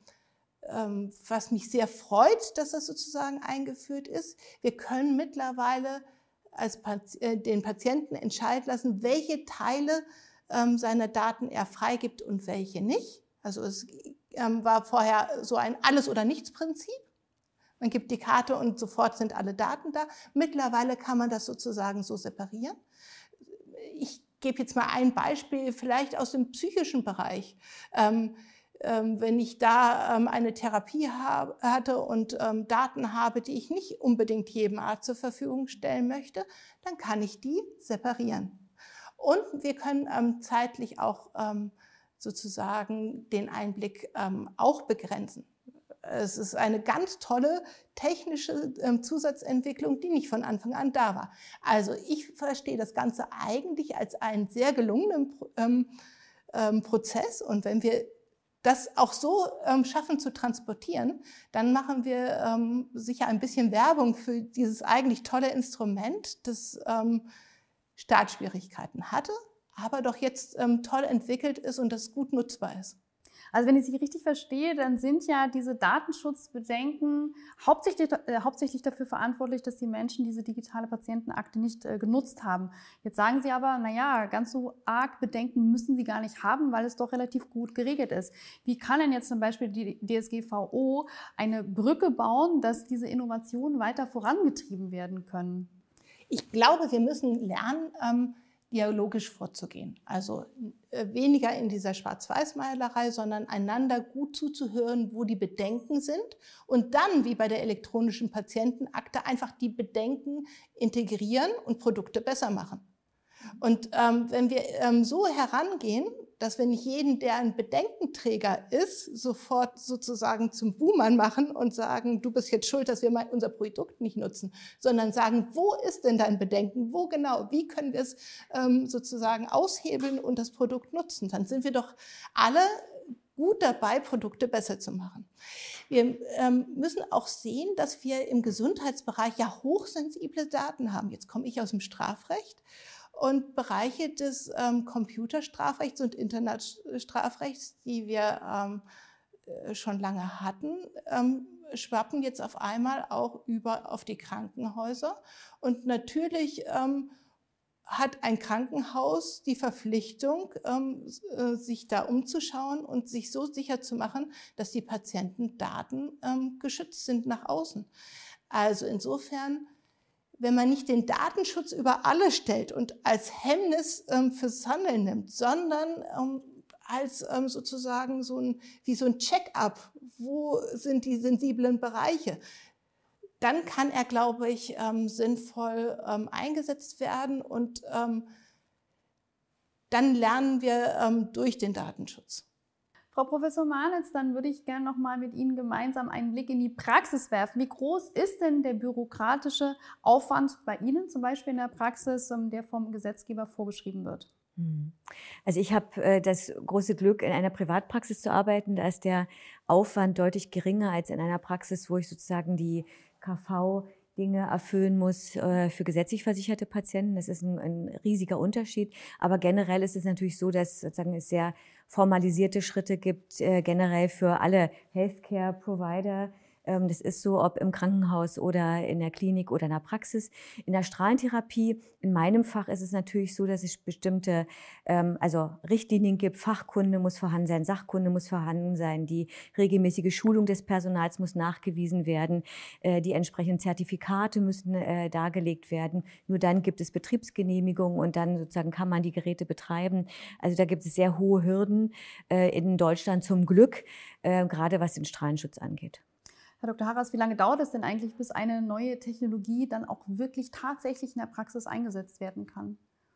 was mich sehr freut, dass das sozusagen eingeführt ist. Wir können mittlerweile als Pati- den Patienten entscheiden lassen, welche Teile ähm, seiner Daten er freigibt und welche nicht. Also es ähm, war vorher so ein Alles-oder-nichts-Prinzip. Man gibt die Karte und sofort sind alle Daten da. Mittlerweile kann man das sozusagen so separieren. Ich gebe jetzt mal ein Beispiel, vielleicht aus dem psychischen Bereich. Ähm, ähm, wenn ich da ähm, eine Therapie hab, hatte und ähm, Daten habe, die ich nicht unbedingt jedem Arzt zur Verfügung stellen möchte, dann kann ich die separieren. Und wir können ähm, zeitlich auch ähm, sozusagen den Einblick ähm, auch begrenzen. Es ist eine ganz tolle technische ähm, Zusatzentwicklung, die nicht von Anfang an da war. Also ich verstehe das Ganze eigentlich als einen sehr gelungenen ähm, ähm, Prozess. Und wenn wir das auch so ähm, schaffen zu transportieren, dann machen wir ähm, sicher ein bisschen Werbung für dieses eigentlich tolle Instrument, das ähm, Startschwierigkeiten hatte, aber doch jetzt ähm, toll entwickelt ist und das gut nutzbar ist. Also wenn ich Sie richtig verstehe, dann sind ja diese Datenschutzbedenken hauptsächlich, äh, hauptsächlich dafür verantwortlich, dass die Menschen diese digitale Patientenakte nicht äh, genutzt haben. Jetzt sagen Sie aber, naja, ganz so arg Bedenken müssen Sie gar nicht haben, weil es doch relativ gut geregelt ist. Wie kann denn jetzt zum Beispiel die D S G V O eine Brücke bauen, dass diese Innovationen weiter vorangetrieben werden können? Ich glaube, wir müssen lernen, ähm, dialogisch vorzugehen. Also äh, weniger in dieser Schwarz-Weiß-Malerei, sondern einander gut zuzuhören, wo die Bedenken sind und dann, wie bei der elektronischen Patientenakte, einfach die Bedenken integrieren und Produkte besser machen. Und ähm, wenn wir ähm, so herangehen, dass wir nicht jeden, der ein Bedenkenträger ist, sofort sozusagen zum Buhmann machen und sagen, du bist jetzt schuld, dass wir mal unser Produkt nicht nutzen, sondern sagen, wo ist denn dein Bedenken, wo genau, wie können wir es ähm, sozusagen aushebeln und das Produkt nutzen? Dann sind wir doch alle gut dabei, Produkte besser zu machen. Wir ähm, müssen auch sehen, dass wir im Gesundheitsbereich ja hochsensible Daten haben. Jetzt komme ich aus dem Strafrecht. Und Bereiche des ähm, Computerstrafrechts und Internetstrafrechts, die wir ähm, schon lange hatten, ähm, schwappen jetzt auf einmal auch über auf die Krankenhäuser. Und natürlich ähm, hat ein Krankenhaus die Verpflichtung, ähm, äh, sich da umzuschauen und sich so sicher zu machen, dass die Patientendaten ähm, geschützt sind nach außen. Also insofern, wenn man nicht den Datenschutz über alles stellt und als Hemmnis ähm, fürs Handeln nimmt, sondern ähm, als ähm, sozusagen so ein, wie so ein Check-up, wo sind die sensiblen Bereiche, dann kann er, glaube ich, ähm, sinnvoll ähm, eingesetzt werden und ähm, dann lernen wir ähm, durch den Datenschutz. Frau Professor Marnitz, dann würde ich gerne noch mal mit Ihnen gemeinsam einen Blick in die Praxis werfen. Wie groß ist denn der bürokratische Aufwand bei Ihnen, zum Beispiel in der Praxis, der vom Gesetzgeber vorgeschrieben wird? Also ich habe äh, das große Glück, in einer Privatpraxis zu arbeiten. Da ist der Aufwand deutlich geringer als in einer Praxis, wo ich sozusagen die K V Dinge erfüllen muss äh, für gesetzlich versicherte Patienten. Das ist ein, ein riesiger Unterschied. Aber generell ist es natürlich so, dass sozusagen es sehr formalisierte Schritte gibt, äh, generell für alle Healthcare-Provider. Ähm, das ist so, ob im Krankenhaus oder in der Klinik oder in der Praxis. In der Strahlentherapie, in meinem Fach ist es natürlich so, dass es bestimmte ähm, also Richtlinien gibt. Fachkunde muss vorhanden sein, Sachkunde muss vorhanden sein, die regelmäßige Schulung des Personals muss nachgewiesen werden, äh, die entsprechenden Zertifikate müssen äh, dargelegt werden. Nur dann gibt es Betriebsgenehmigungen und dann sozusagen kann man die Geräte betreiben. Also da gibt es sehr hohe Hürden äh, in Deutschland zum Glück, äh, gerade was den Strahlenschutz angeht. Herr Doktor Harras, wie lange dauert es denn eigentlich, bis eine neue Technologie dann auch wirklich tatsächlich in der Praxis eingesetzt werden kann?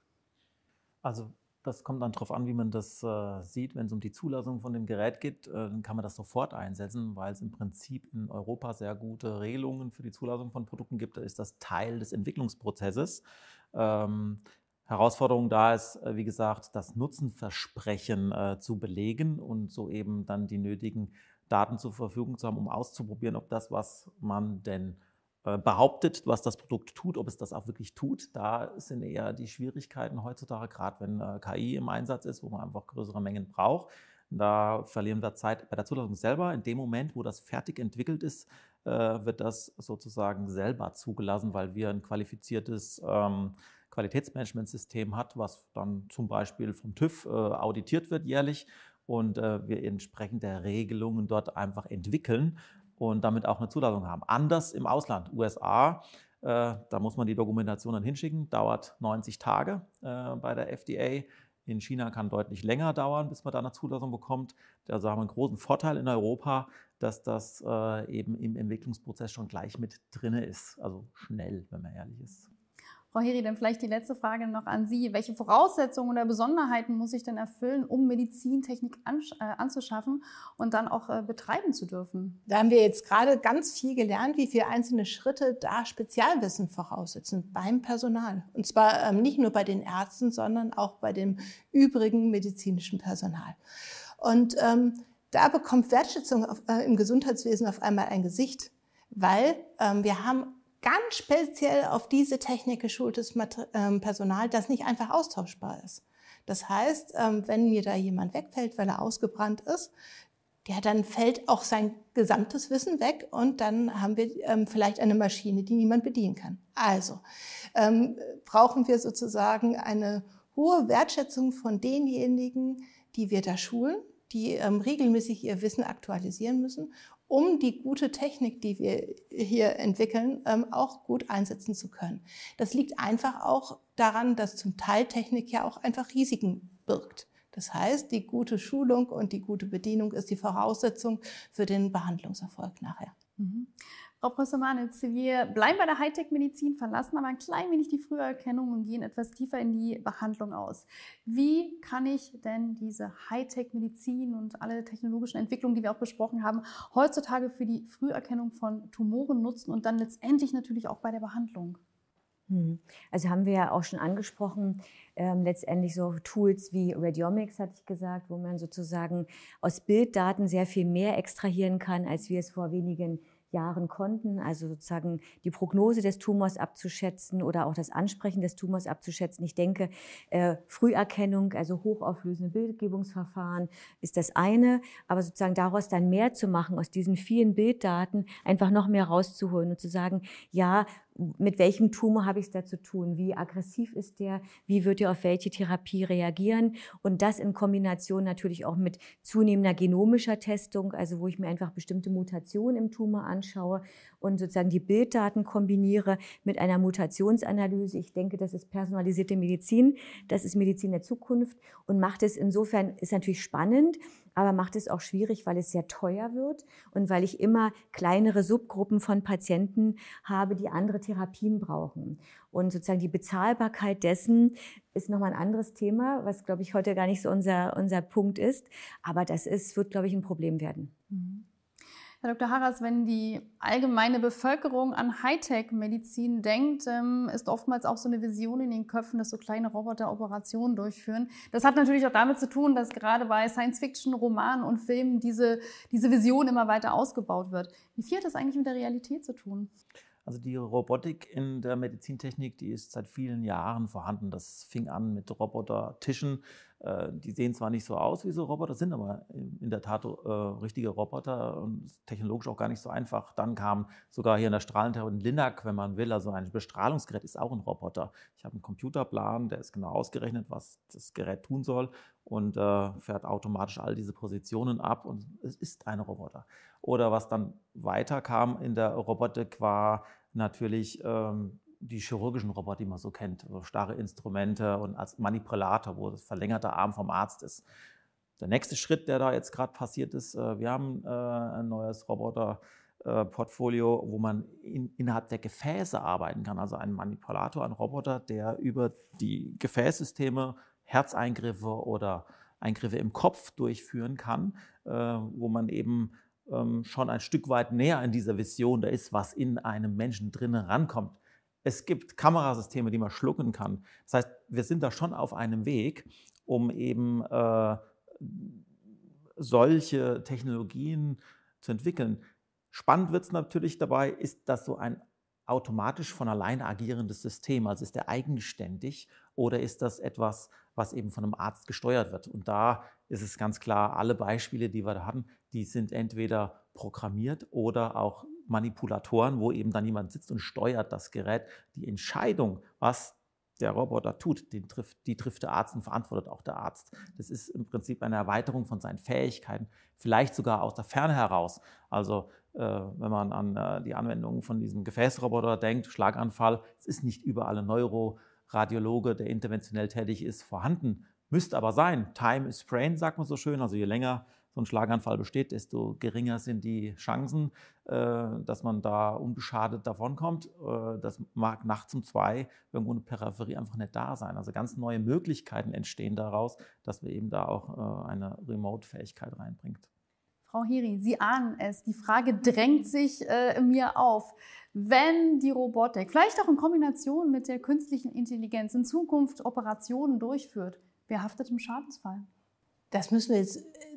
Also das kommt dann darauf an, wie man das äh, sieht. Wenn es um die Zulassung von dem Gerät geht, äh, dann kann man das sofort einsetzen, weil es im Prinzip in Europa sehr gute Regelungen für die Zulassung von Produkten gibt. Da ist das Teil des Entwicklungsprozesses. Ähm, Herausforderung da ist, äh, wie gesagt, das Nutzenversprechen äh, zu belegen und so eben dann die nötigen Daten zur Verfügung zu haben, um auszuprobieren, ob das, was man denn äh, behauptet, was das Produkt tut, ob es das auch wirklich tut. Da sind eher die Schwierigkeiten heutzutage, gerade wenn äh, K I im Einsatz ist, wo man einfach größere Mengen braucht. Da verlieren wir Zeit bei der Zulassung selber. In dem Moment, wo das fertig entwickelt ist, äh, wird das sozusagen selber zugelassen, weil wir ein qualifiziertes ähm, Qualitätsmanagementsystem hat, was dann zum Beispiel vom TÜV äh, auditiert wird jährlich. Und äh, wir entsprechende Regelungen dort einfach entwickeln und damit auch eine Zulassung haben. Anders im Ausland, U S A, äh, da muss man die Dokumentation dann hinschicken, dauert neunzig Tage äh, bei der F D A. In China kann deutlich länger dauern, bis man da eine Zulassung bekommt. Also haben wir einen großen Vorteil in Europa, dass das äh, eben im Entwicklungsprozess schon gleich mit drin ist. Also schnell, wenn man ehrlich ist. Frau Heri, dann vielleicht die letzte Frage noch an Sie. Welche Voraussetzungen oder Besonderheiten muss ich denn erfüllen, um Medizintechnik anzuschaffen und dann auch betreiben zu dürfen? Da haben wir jetzt gerade ganz viel gelernt, wie viele einzelne Schritte da Spezialwissen voraussetzen beim Personal. Und zwar ähm, nicht nur bei den Ärzten, sondern auch bei dem übrigen medizinischen Personal. Und ähm, da bekommt Wertschätzung auf, äh, im Gesundheitswesen auf einmal ein Gesicht, weil ähm, wir haben ganz speziell auf diese Technik geschultes Mater- ähm, Personal, das nicht einfach austauschbar ist. Das heißt, ähm, wenn mir da jemand wegfällt, weil er ausgebrannt ist, ja, dann fällt auch sein gesamtes Wissen weg und dann haben wir ähm, vielleicht eine Maschine, die niemand bedienen kann. Also ähm, brauchen wir sozusagen eine hohe Wertschätzung von denjenigen, die wir da schulen, die ähm, regelmäßig ihr Wissen aktualisieren müssen, um die gute Technik, die wir hier entwickeln, ähm, auch gut einsetzen zu können. Das liegt einfach auch daran, dass zum Teil Technik ja auch einfach Risiken birgt. Das heißt, die gute Schulung und die gute Bedienung ist die Voraussetzung für den Behandlungserfolg nachher. Mhm. Frau Professor Manitz, wir bleiben bei der Hightech-Medizin, verlassen aber ein klein wenig die Früherkennung und gehen etwas tiefer in die Behandlung aus. Wie kann ich denn diese Hightech-Medizin und alle technologischen Entwicklungen, die wir auch besprochen haben, heutzutage für die Früherkennung von Tumoren nutzen und dann letztendlich natürlich auch bei der Behandlung? Also haben wir ja auch schon angesprochen, ähm, letztendlich so Tools wie Radiomics, hatte ich gesagt, wo man sozusagen aus Bilddaten sehr viel mehr extrahieren kann, als wir es vor wenigen Jahren konnten, also sozusagen die Prognose des Tumors abzuschätzen oder auch das Ansprechen des Tumors abzuschätzen. Ich denke, äh, Früherkennung, also hochauflösende Bildgebungsverfahren ist das eine, aber sozusagen daraus dann mehr zu machen, aus diesen vielen Bilddaten einfach noch mehr rauszuholen und zu sagen, ja, mit welchem Tumor habe ich es da zu tun? Wie aggressiv ist der? Wie wird er auf welche Therapie reagieren? Und das in Kombination natürlich auch mit zunehmender genomischer Testung, also wo ich mir einfach bestimmte Mutationen im Tumor anschaue und sozusagen die Bilddaten kombiniere mit einer Mutationsanalyse. Ich denke, das ist personalisierte Medizin, das ist Medizin der Zukunft und macht es insofern, ist natürlich spannend, aber macht es auch schwierig, weil es sehr teuer wird und weil ich immer kleinere Subgruppen von Patienten habe, die andere Therapien brauchen. Und sozusagen die Bezahlbarkeit dessen ist nochmal ein anderes Thema, was, glaube ich, heute gar nicht so unser, unser Punkt ist. Aber das ist, wird, glaube ich, ein Problem werden. Mhm. Herr Doktor Harras, wenn die allgemeine Bevölkerung an Hightech-Medizin denkt, ist oftmals auch so eine Vision in den Köpfen, dass so kleine Roboter Operationen durchführen. Das hat natürlich auch damit zu tun, dass gerade bei Science-Fiction, Romanen und Filmen diese, diese Vision immer weiter ausgebaut wird. Wie viel hat das eigentlich mit der Realität zu tun? Also die Robotik in der Medizintechnik, die ist seit vielen Jahren vorhanden. Das fing an mit Robotertischen. Die sehen zwar nicht so aus wie so Roboter, sind aber in der Tat äh, richtige Roboter und technologisch auch gar nicht so einfach. Dann kam sogar hier in der Strahlentherapie Linac, wenn man will, also ein Bestrahlungsgerät ist auch ein Roboter. Ich habe einen Computerplan, der ist genau ausgerechnet, was das Gerät tun soll und äh, fährt automatisch all diese Positionen ab und es ist ein Roboter. Oder was dann weiter kam in der Robotik war natürlich ähm, die chirurgischen Roboter, die man so kennt, also starre Instrumente und als Manipulator, wo das verlängerte Arm vom Arzt ist. Der nächste Schritt, der da jetzt gerade passiert ist, wir haben ein neues Roboterportfolio, wo man in, innerhalb der Gefäße arbeiten kann. Also ein Manipulator, ein Roboter, der über die Gefäßsysteme Herzeingriffe oder Eingriffe im Kopf durchführen kann, wo man eben schon ein Stück weit näher in dieser Vision da ist, was in einem Menschen drinnen rankommt. Es gibt Kamerasysteme, die man schlucken kann. Das heißt, wir sind da schon auf einem Weg, um eben äh, solche Technologien zu entwickeln. Spannend wird es natürlich dabei, ist das so ein automatisch von alleine agierendes System? Also ist der eigenständig oder ist das etwas, was eben von einem Arzt gesteuert wird? Und da ist es ganz klar, alle Beispiele, die wir da hatten, die sind entweder programmiert oder auch Manipulatoren, wo eben dann jemand sitzt und steuert das Gerät. Die Entscheidung, was der Roboter tut, den trifft, die trifft der Arzt und verantwortet auch der Arzt. Das ist im Prinzip eine Erweiterung von seinen Fähigkeiten, vielleicht sogar aus der Ferne heraus. Also äh, wenn man an äh, die Anwendung von diesem Gefäßroboter denkt, Schlaganfall, es ist nicht überall ein Neuroradiologe, der interventionell tätig ist, vorhanden. Müsste aber sein. Time is brain, sagt man so schön. Also je länger so ein Schlaganfall besteht, desto geringer sind die Chancen, äh, dass man da unbeschadet davonkommt. Äh, das mag nachts um zwei irgendwo eine Peripherie einfach nicht da sein. Also ganz neue Möglichkeiten entstehen daraus, dass wir eben da auch äh, eine Remote-Fähigkeit reinbringt. Frau Heri, Sie ahnen es, die Frage drängt sich äh, mir auf. Wenn die Robotik, vielleicht auch in Kombination mit der künstlichen Intelligenz, in Zukunft Operationen durchführt, wer haftet im Schadensfall? Das müssen wir jetzt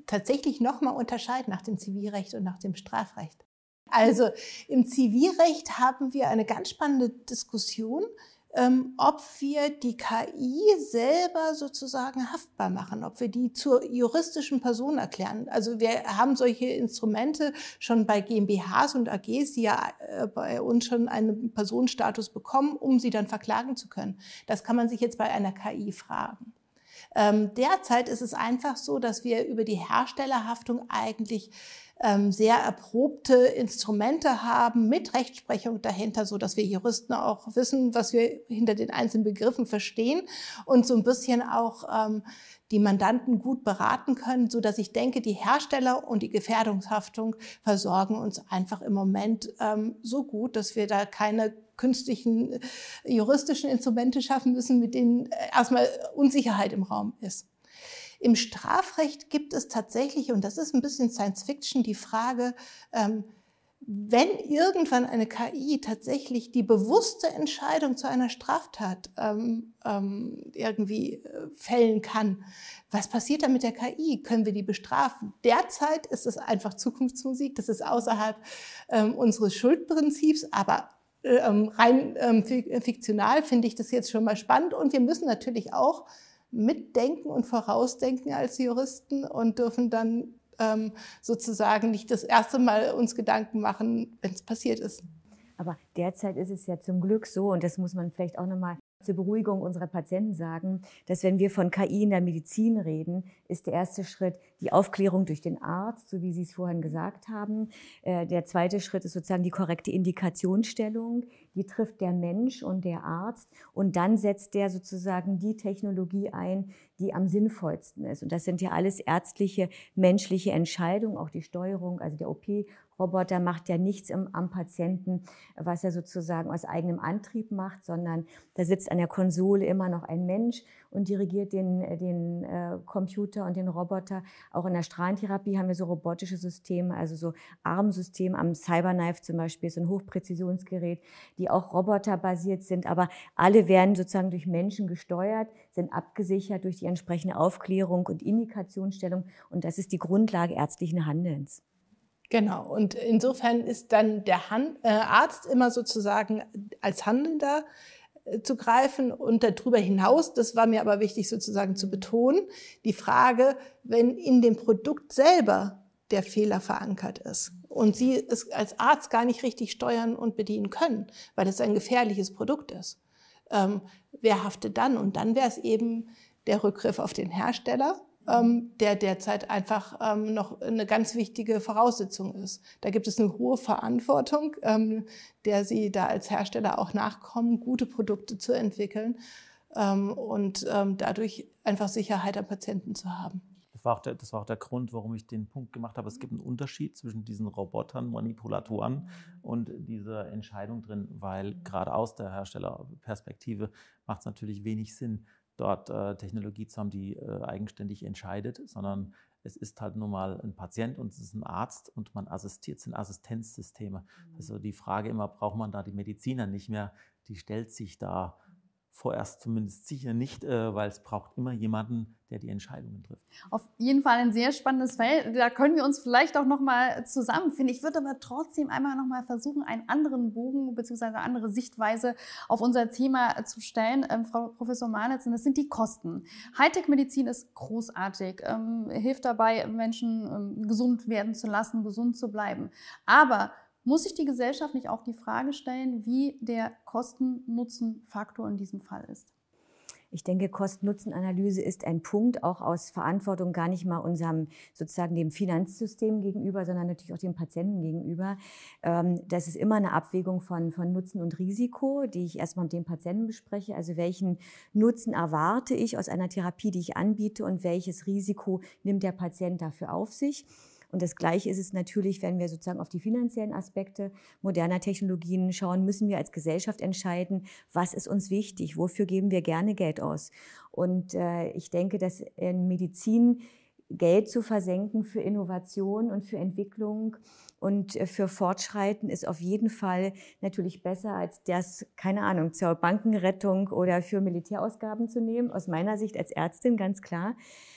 tatsächlich nochmal unterscheiden nach dem Zivilrecht und nach dem Strafrecht. Also im Zivilrecht haben wir eine ganz spannende Diskussion, ähm, ob wir die K I selber sozusagen haftbar machen, ob wir die zur juristischen Person erklären. Also wir haben solche Instrumente schon bei GmbHs und A Gs, die ja äh, bei uns schon einen Personenstatus bekommen, um sie dann verklagen zu können. Das kann man sich jetzt bei einer K I fragen. Ähm, derzeit ist es einfach so, dass wir über die Herstellerhaftung eigentlich ähm, sehr erprobte Instrumente haben mit Rechtsprechung dahinter, so dass wir Juristen auch wissen, was wir hinter den einzelnen Begriffen verstehen und so ein bisschen auch ähm, die Mandanten gut beraten können, so dass ich denke, die Hersteller und die Gefährdungshaftung versorgen uns einfach im Moment ähm, so gut, dass wir da keine künstlichen äh, juristischen Instrumente schaffen müssen, mit denen äh, erstmal Unsicherheit im Raum ist. Im Strafrecht gibt es tatsächlich, und das ist ein bisschen Science Fiction, die Frage, ähm, wenn irgendwann eine K I tatsächlich die bewusste Entscheidung zu einer Straftat ähm, ähm, irgendwie äh, fällen kann, was passiert dann mit der K I? Können wir die bestrafen? Derzeit ist es einfach Zukunftsmusik, das ist außerhalb ähm, unseres Schuldprinzips, aber ähm, rein ähm, fiktional finde ich das jetzt schon mal spannend. Und wir müssen natürlich auch mitdenken und vorausdenken als Juristen und dürfen dann ähm, sozusagen nicht das erste Mal uns Gedanken machen, wenn es passiert ist. Aber derzeit ist es ja zum Glück so, und das muss man vielleicht auch nochmal zur Beruhigung unserer Patienten sagen, dass wenn wir von K I in der Medizin reden, ist der erste Schritt die Aufklärung durch den Arzt, so wie Sie es vorhin gesagt haben. Der zweite Schritt ist sozusagen die korrekte Indikationsstellung. Die trifft der Mensch und der Arzt. Und dann setzt der sozusagen die Technologie ein, die am sinnvollsten ist. Und das sind ja alles ärztliche, menschliche Entscheidungen, auch die Steuerung, also der O P-Roboter macht ja nichts im, am Patienten, was er sozusagen aus eigenem Antrieb macht, sondern da sitzt an der Konsole immer noch ein Mensch und dirigiert den, den äh, Computer und den Roboter. Auch in der Strahlentherapie haben wir so robotische Systeme, also so Armsysteme am Cyberknife zum Beispiel, so ein Hochpräzisionsgerät, die auch roboterbasiert sind, aber alle werden sozusagen durch Menschen gesteuert, sind abgesichert durch die entsprechende Aufklärung und Indikationsstellung, und das ist die Grundlage ärztlichen Handelns. Genau, und insofern ist dann der Han- äh, Arzt immer sozusagen als Handelnder äh, zu greifen und darüber hinaus, das war mir aber wichtig sozusagen zu betonen, die Frage, wenn in dem Produkt selber der Fehler verankert ist und Sie es als Arzt gar nicht richtig steuern und bedienen können, weil es ein gefährliches Produkt ist. Ähm, wer haftet dann? Und dann wäre es eben der Rückgriff auf den Hersteller, ähm, der derzeit einfach ähm, noch eine ganz wichtige Voraussetzung ist. Da gibt es eine hohe Verantwortung, ähm, der Sie da als Hersteller auch nachkommen, gute Produkte zu entwickeln ähm, und ähm, dadurch einfach Sicherheit am Patienten zu haben. Das war, auch der, das war auch der Grund, warum ich den Punkt gemacht habe. Es gibt einen Unterschied zwischen diesen Robotern, Manipulatoren und dieser Entscheidung drin, weil gerade aus der Herstellerperspektive macht es natürlich wenig Sinn, dort äh, Technologie zu haben, die äh, eigenständig entscheidet, sondern es ist halt nun mal ein Patient und es ist ein Arzt und man assistiert, es sind Assistenzsysteme. Also die Frage immer, braucht man da die Mediziner nicht mehr, die stellt sich da vorerst zumindest sicher nicht, äh, weil es braucht immer jemanden, der die Entscheidungen trifft. Auf jeden Fall ein sehr spannendes Feld. Da können wir uns vielleicht auch noch mal zusammenfinden. Ich würde aber trotzdem einmal noch mal versuchen, einen anderen Bogen bzw. eine andere Sichtweise auf unser Thema zu stellen. Ähm, Frau Professor Marnitzen, das sind die Kosten. Hightech-Medizin ist großartig, ähm, hilft dabei, Menschen ähm, gesund werden zu lassen, gesund zu bleiben. Aber muss sich die Gesellschaft nicht auch die Frage stellen, wie der Kosten-Nutzen-Faktor in diesem Fall ist? Ich denke, Kosten-Nutzen-Analyse ist ein Punkt, auch aus Verantwortung gar nicht mal unserem sozusagen dem Finanzsystem gegenüber, sondern natürlich auch dem Patienten gegenüber. Das ist immer eine Abwägung von, von Nutzen und Risiko, die ich erstmal mit dem Patienten bespreche. Also welchen Nutzen erwarte ich aus einer Therapie, die ich anbiete, und welches Risiko nimmt der Patient dafür auf sich? Und das Gleiche ist es natürlich, wenn wir sozusagen auf die finanziellen Aspekte moderner Technologien schauen, müssen wir als Gesellschaft entscheiden, was ist uns wichtig, wofür geben wir gerne Geld aus. Und äh, ich denke, dass in Medizin Geld zu versenken für Innovation und für Entwicklung und für Fortschreiten ist auf jeden Fall natürlich besser, als das, keine Ahnung, zur Bankenrettung oder für Militärausgaben zu nehmen. Aus meiner Sicht als Ärztin ganz klar.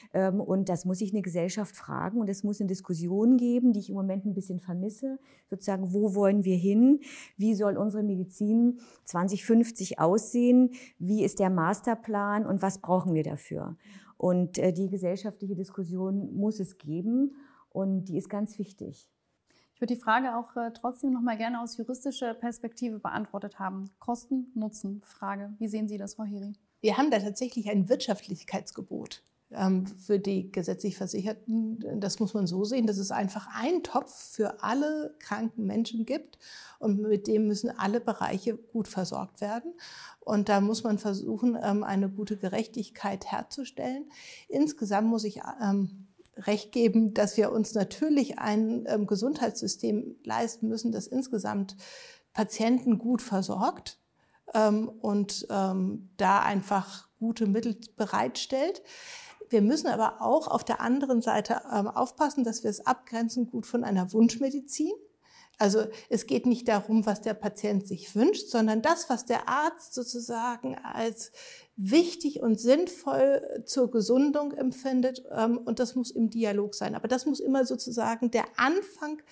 Und das muss sich eine Gesellschaft fragen und es muss eine Diskussion geben, die ich im Moment ein bisschen vermisse. Sozusagen, wo wollen wir hin? Wie soll unsere Medizin zwanzig fünfzig aussehen? Wie ist der Masterplan und was brauchen wir dafür? Und die gesellschaftliche Diskussion muss es geben und die ist ganz wichtig. Ich würde die Frage auch äh, trotzdem noch mal gerne aus juristischer Perspektive beantwortet haben. Kosten-Nutzen-Frage. Wie sehen Sie das, Frau Heri? Wir haben da tatsächlich ein Wirtschaftlichkeitsgebot ähm, für die gesetzlich Versicherten. Das muss man so sehen, dass es einfach einen Topf für alle kranken Menschen gibt und mit dem müssen alle Bereiche gut versorgt werden. Und da muss man versuchen, ähm, eine gute Gerechtigkeit herzustellen. Insgesamt muss ich ähm, Recht geben, dass wir uns natürlich ein ähm, Gesundheitssystem leisten müssen, das insgesamt Patienten gut versorgt ähm, und ähm, da einfach gute Mittel bereitstellt. Wir müssen aber auch auf der anderen Seite ähm, aufpassen, dass wir es abgrenzen gut von einer Wunschmedizin. Also es geht nicht darum, was der Patient sich wünscht, sondern das, was der Arzt sozusagen als wichtig und sinnvoll zur Gesundung empfindet. Und das muss im Dialog sein. Aber das muss immer sozusagen der Anfang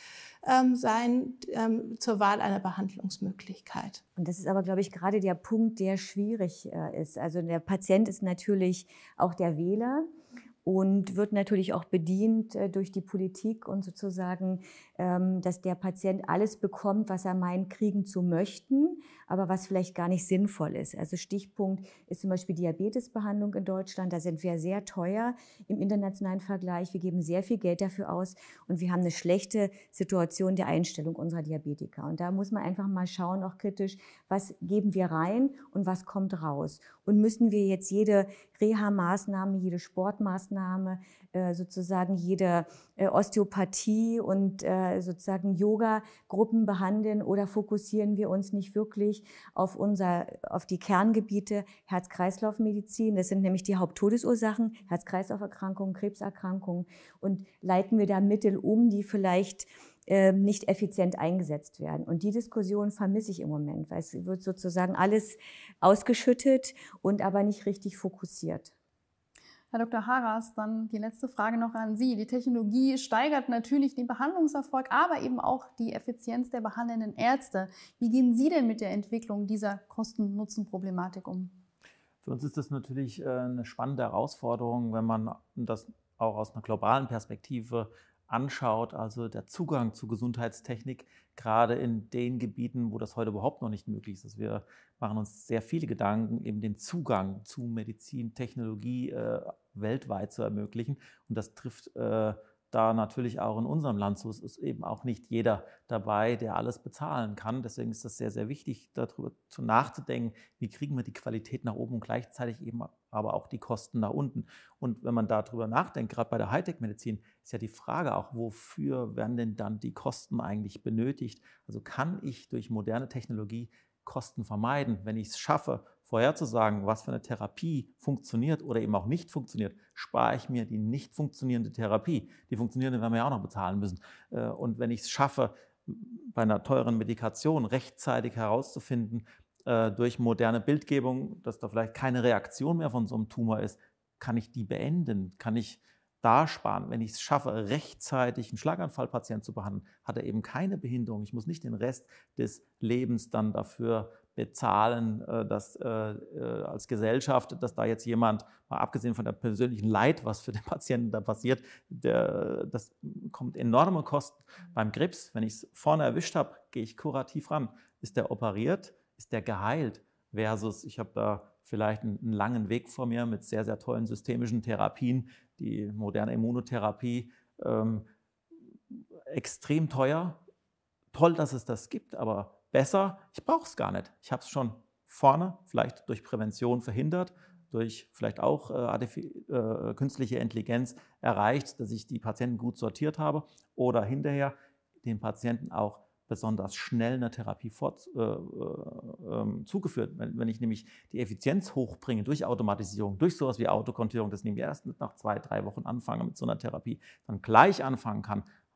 sein zur Wahl einer Behandlungsmöglichkeit. Und das ist aber, glaube ich, gerade der Punkt, der schwierig ist. Also der Patient ist natürlich auch der Wähler und wird natürlich auch bedient äh, durch die Politik und sozusagen, ähm, dass der Patient alles bekommt, was er meint, kriegen zu möchten, aber was vielleicht gar nicht sinnvoll ist. Also Stichpunkt ist zum Beispiel Diabetesbehandlung in Deutschland. Da sind wir sehr teuer im internationalen Vergleich. Wir geben sehr viel Geld dafür aus und wir haben eine schlechte Situation der Einstellung unserer Diabetiker. Und da muss man einfach mal schauen, auch kritisch, was geben wir rein und was kommt raus. Und müssen wir jetzt jede Reha-Maßnahme, jede Sportmaßnahme, äh, sozusagen jede äh, Osteopathie und äh, sozusagen Yoga-Gruppen behandeln oder fokussieren wir uns nicht wirklich auf, unser, auf die Kerngebiete Herz-Kreislauf-Medizin? Das sind nämlich die Haupttodesursachen, Herz-Kreislauf-Erkrankungen, Krebserkrankungen und leiten wir da Mittel um, die vielleicht nicht effizient eingesetzt werden. Und die Diskussion vermisse ich im Moment, weil es wird sozusagen alles ausgeschüttet und aber nicht richtig fokussiert. Herr Doktor Haraß, dann die letzte Frage noch an Sie. Die Technologie steigert natürlich den Behandlungserfolg, aber eben auch die Effizienz der behandelnden Ärzte. Wie gehen Sie denn mit der Entwicklung dieser Kosten-Nutzen-Problematik um? Für uns ist das natürlich eine spannende Herausforderung, wenn man das auch aus einer globalen Perspektive anschaut, also der Zugang zu Gesundheitstechnik, gerade in den Gebieten, wo das heute überhaupt noch nicht möglich ist. Also wir machen uns sehr viele Gedanken, eben den Zugang zu Medizin, Technologie äh, weltweit zu ermöglichen. Und das trifft äh, da natürlich auch in unserem Land so. Es ist eben auch nicht jeder dabei, der alles bezahlen kann. Deswegen ist das sehr, sehr wichtig, darüber zu nachzudenken, wie kriegen wir die Qualität nach oben und gleichzeitig eben aber auch die Kosten nach unten. Und wenn man darüber nachdenkt, gerade bei der Hightech-Medizin, ist ja die Frage auch, wofür werden denn dann die Kosten eigentlich benötigt? Also kann ich durch moderne Technologie Kosten vermeiden, wenn ich es schaffe, vorherzusagen, was für eine Therapie funktioniert oder eben auch nicht funktioniert, spare ich mir die nicht funktionierende Therapie. Die funktionierende werden wir ja auch noch bezahlen müssen. Und wenn ich es schaffe, bei einer teuren Medikation rechtzeitig herauszufinden, durch moderne Bildgebung, dass da vielleicht keine Reaktion mehr von so einem Tumor ist, kann ich die beenden, kann ich da sparen. Wenn ich es schaffe, rechtzeitig einen Schlaganfallpatient zu behandeln, hat er eben keine Behinderung. Ich muss nicht den Rest des Lebens dann dafür bezahlen, dass äh, als Gesellschaft, dass da jetzt jemand, mal abgesehen von der persönlichen Leid, was für den Patienten da passiert, der, das kommt enorme Kosten. Beim Krebs, wenn ich es vorne erwischt habe, gehe ich kurativ ran. Ist der operiert? Ist der geheilt? Versus, ich habe da vielleicht einen, einen langen Weg vor mir mit sehr, sehr tollen systemischen Therapien, die moderne Immunotherapie, ähm, extrem teuer. Toll, dass es das gibt, aber besser, ich brauche es gar nicht. Ich habe es schon vorne, vielleicht durch Prävention verhindert, durch vielleicht auch äh, äh, künstliche Intelligenz erreicht, dass ich die Patienten gut sortiert habe oder hinterher den Patienten auch besonders schnell eine Therapie fort, äh, äh, zugeführt. Wenn, wenn ich nämlich die Effizienz hochbringe durch Automatisierung, durch sowas wie Autokontierung, das nämlich erst nach zwei, drei Wochen anfange mit so einer Therapie, dann gleich anfangen kann,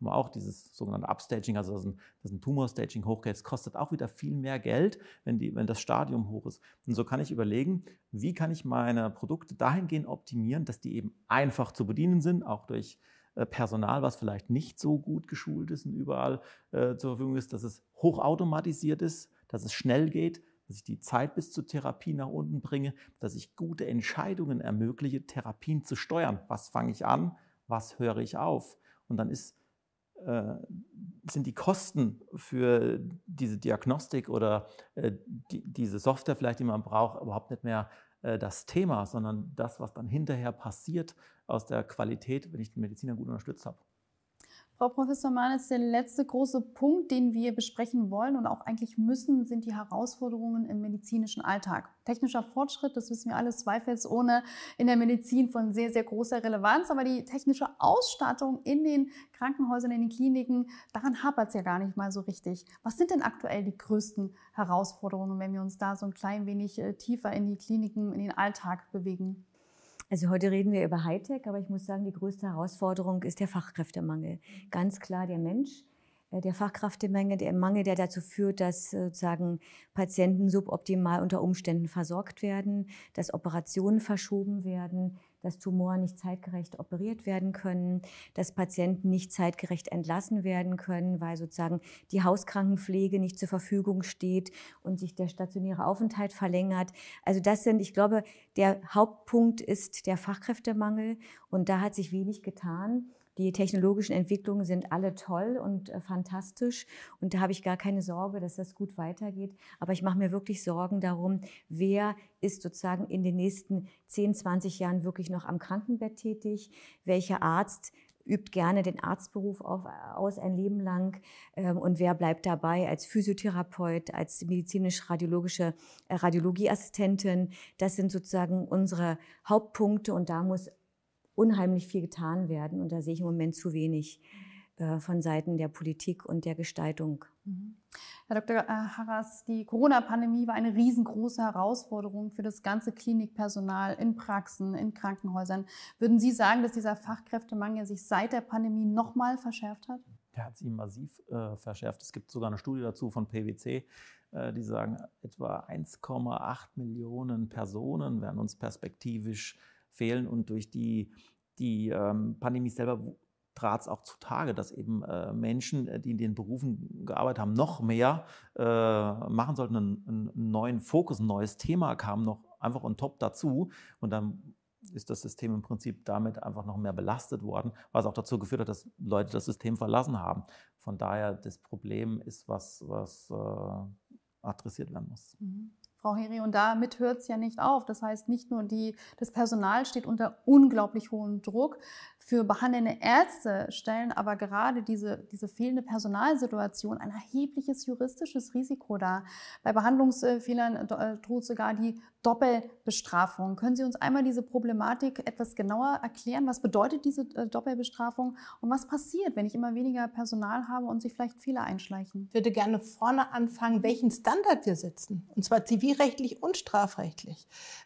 haben wir auch dieses sogenannte Upstaging, also dass ein, dass ein Tumorstaging hochgeht. Das kostet auch wieder viel mehr Geld, wenn, die, wenn das Stadium hoch ist. Und so kann ich überlegen, wie kann ich meine Produkte dahingehend optimieren, dass die eben einfach zu bedienen sind, auch durch Personal, was vielleicht nicht so gut geschult ist und überall äh, zur Verfügung ist, dass es hochautomatisiert ist, dass es schnell geht, dass ich die Zeit bis zur Therapie nach unten bringe, dass ich gute Entscheidungen ermögliche, Therapien zu steuern. Was fange ich an, was höre ich auf? Und dann ist, äh, sind die Kosten für diese Diagnostik oder äh, die, diese Software vielleicht, die man braucht, überhaupt nicht mehr äh, das Thema, sondern das, was dann hinterher passiert aus der Qualität, wenn ich den Mediziner gut unterstützt habe. Frau Professor Mahnes, der letzte große Punkt, den wir besprechen wollen und auch eigentlich müssen, sind die Herausforderungen im medizinischen Alltag. Technischer Fortschritt, das wissen wir alle, zweifelsohne in der Medizin von sehr, sehr großer Relevanz. Aber die technische Ausstattung in den Krankenhäusern, in den Kliniken, daran hapert es ja gar nicht mal so richtig. Was sind denn aktuell die größten Herausforderungen, wenn wir uns da so ein klein wenig tiefer in die Kliniken, in den Alltag bewegen? Also heute reden wir über Hightech, aber ich muss sagen, die größte Herausforderung ist der Fachkräftemangel. Ganz klar der Mensch, der Fachkräftemangel, der Mangel, der dazu führt, dass sozusagen Patienten suboptimal unter Umständen versorgt werden, dass Operationen verschoben werden, dass Tumoren nicht zeitgerecht operiert werden können, dass Patienten nicht zeitgerecht entlassen werden können, weil sozusagen die Hauskrankenpflege nicht zur Verfügung steht und sich der stationäre Aufenthalt verlängert. Also das sind, ich glaube, der Hauptpunkt ist der Fachkräftemangel und da hat sich wenig getan. Die technologischen Entwicklungen sind alle toll und äh, fantastisch und da habe ich gar keine Sorge, dass das gut weitergeht. Aber ich mache mir wirklich Sorgen darum, wer ist sozusagen in den nächsten zehn, zwanzig Jahren wirklich noch am Krankenbett tätig, welcher Arzt übt gerne den Arztberuf auf, aus ein Leben lang ähm, und wer bleibt dabei als Physiotherapeut, als medizinisch-radiologische äh, Radiologieassistentin. Das sind sozusagen unsere Hauptpunkte und da muss unheimlich viel getan werden und da sehe ich im Moment zu wenig äh, von Seiten der Politik und der Gestaltung. Mhm. Herr Doktor Harras, die Corona-Pandemie war eine riesengroße Herausforderung für das ganze Klinikpersonal in Praxen, in Krankenhäusern. Würden Sie sagen, dass dieser Fachkräftemangel sich seit der Pandemie nochmal verschärft hat? Der hat sich massiv äh, verschärft. Es gibt sogar eine Studie dazu von P W C, äh, die sagen, etwa eins Komma acht Millionen Personen werden uns perspektivisch fehlen und durch die, die ähm, Pandemie selber trat es auch zutage, dass eben äh, Menschen, die in den Berufen gearbeitet haben, noch mehr äh, machen sollten, einen, einen neuen Fokus, ein neues Thema kam noch einfach on top dazu und dann ist das System im Prinzip damit einfach noch mehr belastet worden, was auch dazu geführt hat, dass Leute das System verlassen haben. Von daher, das Problem ist was, was äh, adressiert werden muss. Mhm. Frau Heri, und damit hört es ja nicht auf. Das heißt, nicht nur die, das Personal steht unter unglaublich hohem Druck. Für behandelnde Ärzte stellen aber gerade diese, diese fehlende Personalsituation ein erhebliches juristisches Risiko dar. Bei Behandlungsfehlern droht sogar die Doppelbestrafung. Können Sie uns einmal diese Problematik etwas genauer erklären? Was bedeutet diese Doppelbestrafung und was passiert, wenn ich immer weniger Personal habe und sich vielleicht Fehler einschleichen? Ich würde gerne vorne anfangen, welchen Standard wir setzen, und zwar zivilrechtlich und strafrechtlich.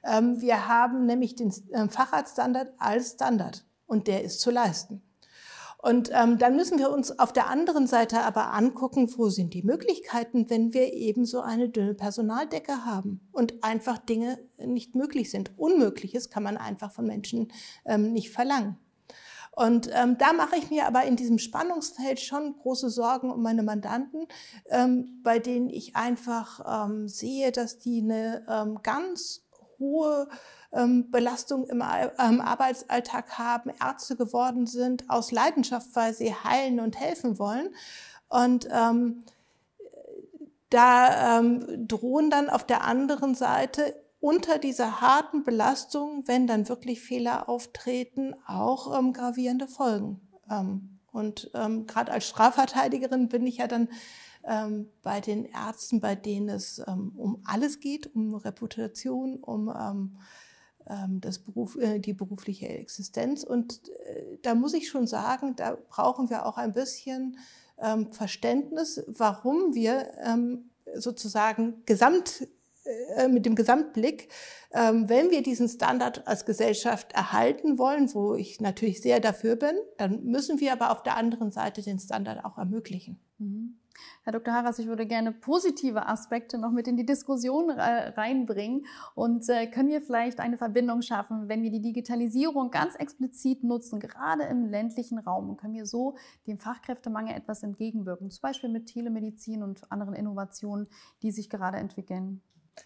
Wir haben nämlich den Facharztstandard als Standard und der ist zu leisten. Und ähm, dann müssen wir uns auf der anderen Seite aber angucken, wo sind die Möglichkeiten, wenn wir eben so eine dünne Personaldecke haben und einfach Dinge nicht möglich sind. Unmögliches kann man einfach von Menschen ähm, nicht verlangen. Und ähm, da mache ich mir aber in diesem Spannungsfeld schon große Sorgen um meine Mandanten, ähm, bei denen ich einfach ähm, sehe, dass die eine ähm, ganz hohe ähm, Belastung im ähm, Arbeitsalltag haben, Ärzte geworden sind aus Leidenschaft, weil sie heilen und helfen wollen. Und ähm, da ähm, drohen dann auf der anderen Seite unter dieser harten Belastung, wenn dann wirklich Fehler auftreten, auch ähm, gravierende Folgen. Ähm, und ähm, gerade als Strafverteidigerin bin ich ja dann ähm, bei den Ärzten, bei denen es ähm, um alles geht, um Reputation, um ähm, ähm, das Beruf, äh, die berufliche Existenz. Und äh, da muss ich schon sagen, da brauchen wir auch ein bisschen ähm, Verständnis, warum wir ähm, sozusagen gesamt äh, mit dem Gesamtblick, ähm, wenn wir diesen Standard als Gesellschaft erhalten wollen, wo ich natürlich sehr dafür bin, dann müssen wir aber auf der anderen Seite den Standard auch ermöglichen. Mhm. Herr Doktor Harras, ich würde gerne positive Aspekte noch mit in die Diskussion reinbringen. Und äh, können wir vielleicht eine Verbindung schaffen, wenn wir die Digitalisierung ganz explizit nutzen, gerade im ländlichen Raum, und können wir so dem Fachkräftemangel etwas entgegenwirken, zum Beispiel mit Telemedizin und anderen Innovationen, die sich gerade entwickeln?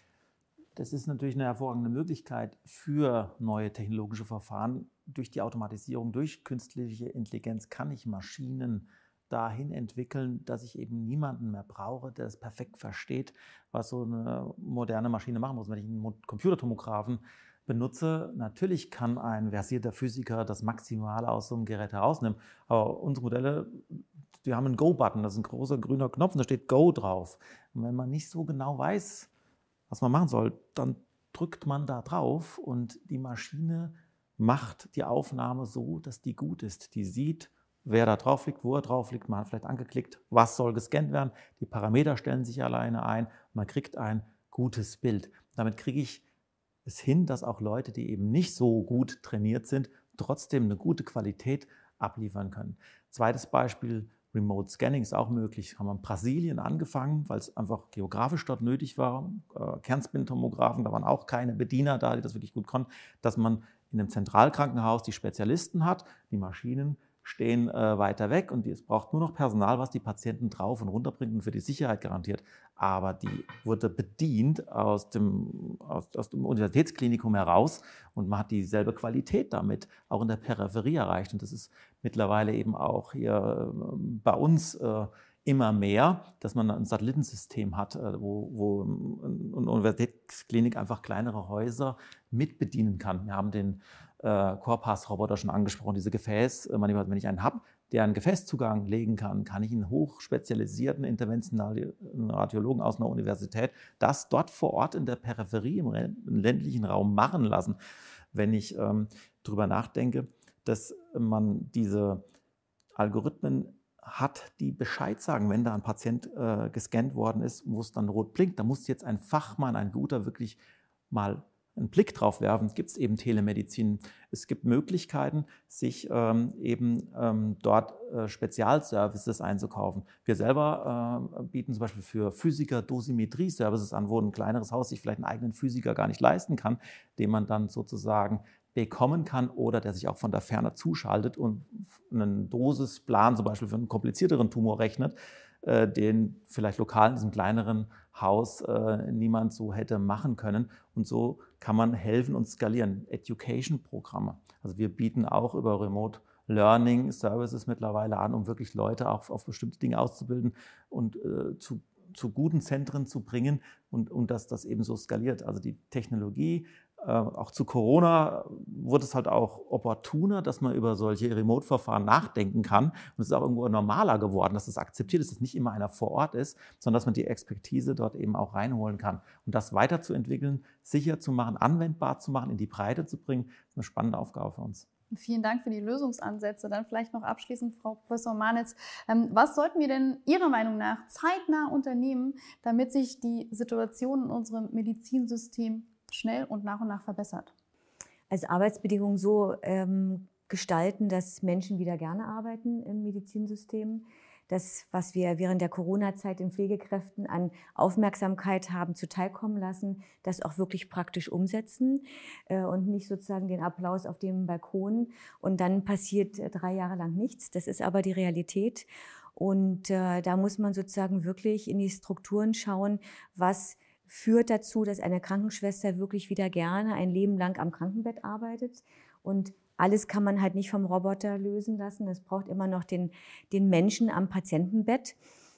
Das ist natürlich eine hervorragende Möglichkeit für neue technologische Verfahren. Durch die Automatisierung, durch künstliche Intelligenz kann ich Maschinen dahin entwickeln, dass ich eben niemanden mehr brauche, der es perfekt versteht, was so eine moderne Maschine machen muss. Wenn ich einen Computertomographen benutze, natürlich kann ein versierter Physiker das Maximale aus so einem Gerät herausnehmen, aber unsere Modelle, die haben einen Go-Button, das ist ein großer grüner Knopf und da steht Go drauf. Und wenn man nicht so genau weiß, was man machen soll, dann drückt man da drauf und die Maschine macht die Aufnahme so, dass die gut ist. Die sieht, wer da drauf liegt, wo er drauf liegt, man hat vielleicht angeklickt, was soll gescannt werden, die Parameter stellen sich alleine ein, man kriegt ein gutes Bild. Damit kriege ich es hin, dass auch Leute, die eben nicht so gut trainiert sind, trotzdem eine gute Qualität abliefern können. Zweites Beispiel, Remote Scanning ist auch möglich. Haben wir in Brasilien angefangen, weil es einfach geografisch dort nötig war. Äh, Kernspintomographen, da waren auch keine Bediener da, die das wirklich gut konnten, dass man in einem Zentralkrankenhaus die Spezialisten hat, die Maschinen stehen äh, weiter weg und es braucht nur noch Personal, was die Patienten drauf und runter bringt und für die Sicherheit garantiert. Aber die wurde bedient aus dem, aus, aus dem Universitätsklinikum heraus und man hat dieselbe Qualität damit auch in der Peripherie erreicht. Und das ist mittlerweile eben auch hier äh, bei uns äh, immer mehr, dass man ein Satellitensystem hat, äh, wo, wo eine Universitätsklinik einfach kleinere Häuser mitbedienen kann. Wir haben den Äh, Corpass-Roboter schon angesprochen, diese Gefäßmanipulation. Wenn ich einen habe, der einen Gefäßzugang legen kann, kann ich einen hochspezialisierten interventionalen Radiologen aus einer Universität das dort vor Ort in der Peripherie, im ländlichen Raum machen lassen. Wenn ich ähm, darüber nachdenke, dass man diese Algorithmen hat, die Bescheid sagen, wenn da ein Patient äh, gescannt worden ist, wo es dann rot blinkt, da muss jetzt ein Fachmann, ein guter, wirklich mal einen Blick drauf werfen, gibt es eben Telemedizin. Es gibt Möglichkeiten, sich ähm, eben ähm, dort äh, Spezialservices einzukaufen. Wir selber äh, bieten zum Beispiel für Physiker Dosimetrie-Services an, wo ein kleineres Haus sich vielleicht einen eigenen Physiker gar nicht leisten kann, den man dann sozusagen bekommen kann oder der sich auch von der Ferne zuschaltet und einen Dosisplan zum Beispiel für einen komplizierteren Tumor rechnet, äh, den vielleicht lokal in diesem kleineren Haus äh, niemand so hätte machen können. Und so kann man helfen und skalieren. Education-Programme. Also wir bieten auch über Remote Learning Services mittlerweile an, um wirklich Leute auch auf bestimmte Dinge auszubilden und äh, zu, zu guten Zentren zu bringen und, und dass das eben so skaliert. Also die Technologie, äh, auch zu Corona wurde es halt auch opportuner, dass man über solche Remote-Verfahren nachdenken kann. Und es ist auch irgendwo normaler geworden, dass es akzeptiert ist, dass nicht immer einer vor Ort ist, sondern dass man die Expertise dort eben auch reinholen kann. Und das weiterzuentwickeln, sicher zu machen, anwendbar zu machen, in die Breite zu bringen, ist eine spannende Aufgabe für uns. Vielen Dank für die Lösungsansätze. Dann vielleicht noch abschließend, Frau Professor Manitz, was sollten wir denn Ihrer Meinung nach zeitnah unternehmen, damit sich die Situation in unserem Medizinsystem schnell und nach und nach verbessert? Also Arbeitsbedingungen so ähm, gestalten, dass Menschen wieder gerne arbeiten im Medizinsystem. Das, was wir während der Corona-Zeit den Pflegekräften an Aufmerksamkeit haben zuteilkommen lassen, das auch wirklich praktisch umsetzen äh, und nicht sozusagen den Applaus auf dem Balkon und dann passiert äh, drei Jahre lang nichts. Das ist aber die Realität und äh, da muss man sozusagen wirklich in die Strukturen schauen, was führt dazu, dass eine Krankenschwester wirklich wieder gerne ein Leben lang am Krankenbett arbeitet. Und alles kann man halt nicht vom Roboter lösen lassen. Es braucht immer noch den, den Menschen am Patientenbett.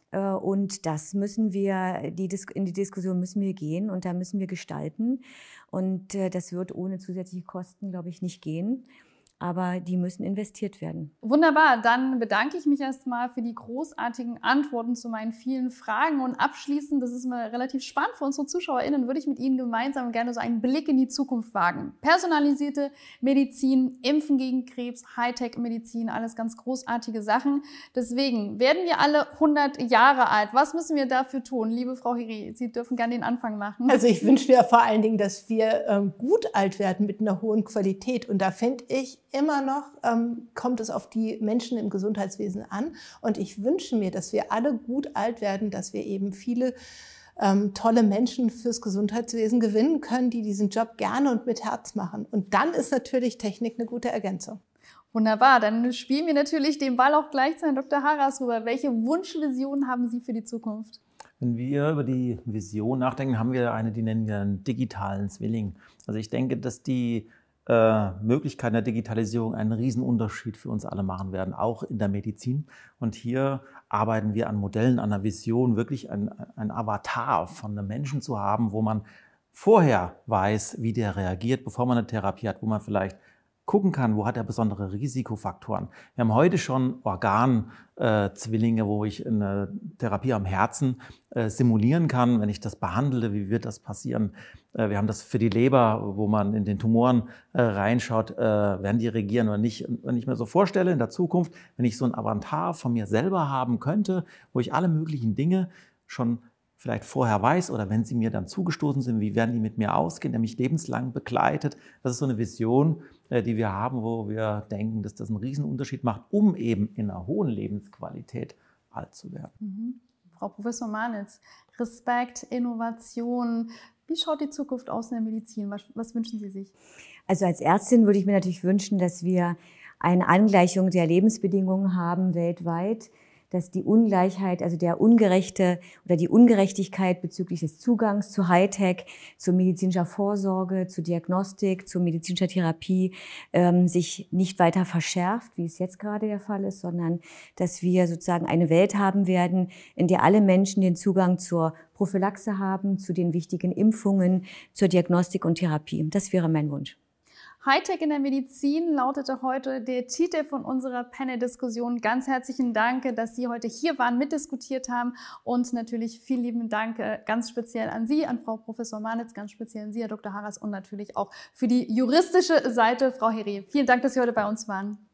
Und das müssen wir, die, in die Diskussion müssen wir gehen und da müssen wir gestalten. Und das wird ohne zusätzliche Kosten, glaube ich, nicht gehen. aber die müssen investiert werden. Wunderbar, dann bedanke ich mich erstmal für die großartigen Antworten zu meinen vielen Fragen und abschließend, das ist mir relativ spannend für unsere ZuschauerInnen, würde ich mit Ihnen gemeinsam gerne so einen Blick in die Zukunft wagen. Personalisierte Medizin, Impfen gegen Krebs, Hightech-Medizin, alles ganz großartige Sachen. Deswegen werden wir alle hundert Jahre alt. Was müssen wir dafür tun? Liebe Frau Heri, Sie dürfen gerne den Anfang machen. Also ich wünsche mir vor allen Dingen, dass wir ähm, gut alt werden mit einer hohen Qualität. Und da finde ich immer noch, ähm, kommt es auf die Menschen im Gesundheitswesen an. Und ich wünsche mir, dass wir alle gut alt werden, dass wir eben viele ähm, tolle Menschen fürs Gesundheitswesen gewinnen können, die diesen Job gerne und mit Herz machen. Und dann ist natürlich Technik eine gute Ergänzung. Wunderbar, dann spielen wir natürlich den Ball auch gleich zu Herrn Doktor Harras rüber. Welche Wunschvisionen haben Sie für die Zukunft? Wenn wir über die Vision nachdenken, haben wir eine, die nennen wir einen digitalen Zwilling. Also ich denke, dass die äh, Möglichkeiten der Digitalisierung einen Riesenunterschied für uns alle machen werden, auch in der Medizin. Und hier arbeiten wir an Modellen, an einer Vision, wirklich ein, ein Avatar von einem Menschen zu haben, wo man vorher weiß, wie der reagiert, bevor man eine Therapie hat, wo man vielleicht gucken kann, wo hat er besondere Risikofaktoren. Wir haben heute schon Organzwillinge, äh, wo ich eine Therapie am Herzen äh, simulieren kann, wenn ich das behandle, wie wird das passieren. Äh, wir haben das für die Leber, wo man in den Tumoren äh, reinschaut, äh, werden die reagieren oder nicht. Und wenn ich mir so vorstelle, in der Zukunft, wenn ich so ein Avatar von mir selber haben könnte, wo ich alle möglichen Dinge schon vielleicht vorher weiß oder wenn sie mir dann zugestoßen sind, wie werden die mit mir ausgehen, der mich lebenslang begleitet. Das ist so eine Vision, die wir haben, wo wir denken, dass das einen Riesenunterschied macht, um eben in einer hohen Lebensqualität alt zu werden. Mhm. Frau Professor Manitz, Respekt, Innovation. Wie schaut die Zukunft aus in der Medizin? Was, was wünschen Sie sich? Also als Ärztin würde ich mir natürlich wünschen, dass wir eine Angleichung der Lebensbedingungen haben weltweit, dass die Ungleichheit, also der ungerechte oder die Ungerechtigkeit bezüglich des Zugangs zu Hightech, zu medizinischer Vorsorge, zu Diagnostik, zu medizinischer Therapie ähm, sich nicht weiter verschärft, wie es jetzt gerade der Fall ist, sondern dass wir sozusagen eine Welt haben werden, in der alle Menschen den Zugang zur Prophylaxe haben, zu den wichtigen Impfungen, zur Diagnostik und Therapie. Das wäre mein Wunsch. Hightech in der Medizin lautete heute der Titel von unserer Panel-Diskussion. Ganz herzlichen Dank, dass Sie heute hier waren, mitdiskutiert haben und natürlich vielen lieben Dank ganz speziell an Sie, an Frau Professor Manitz, ganz speziell an Sie, Herr Doktor Harras und natürlich auch für die juristische Seite, Frau Heri. Vielen Dank, dass Sie heute bei uns waren.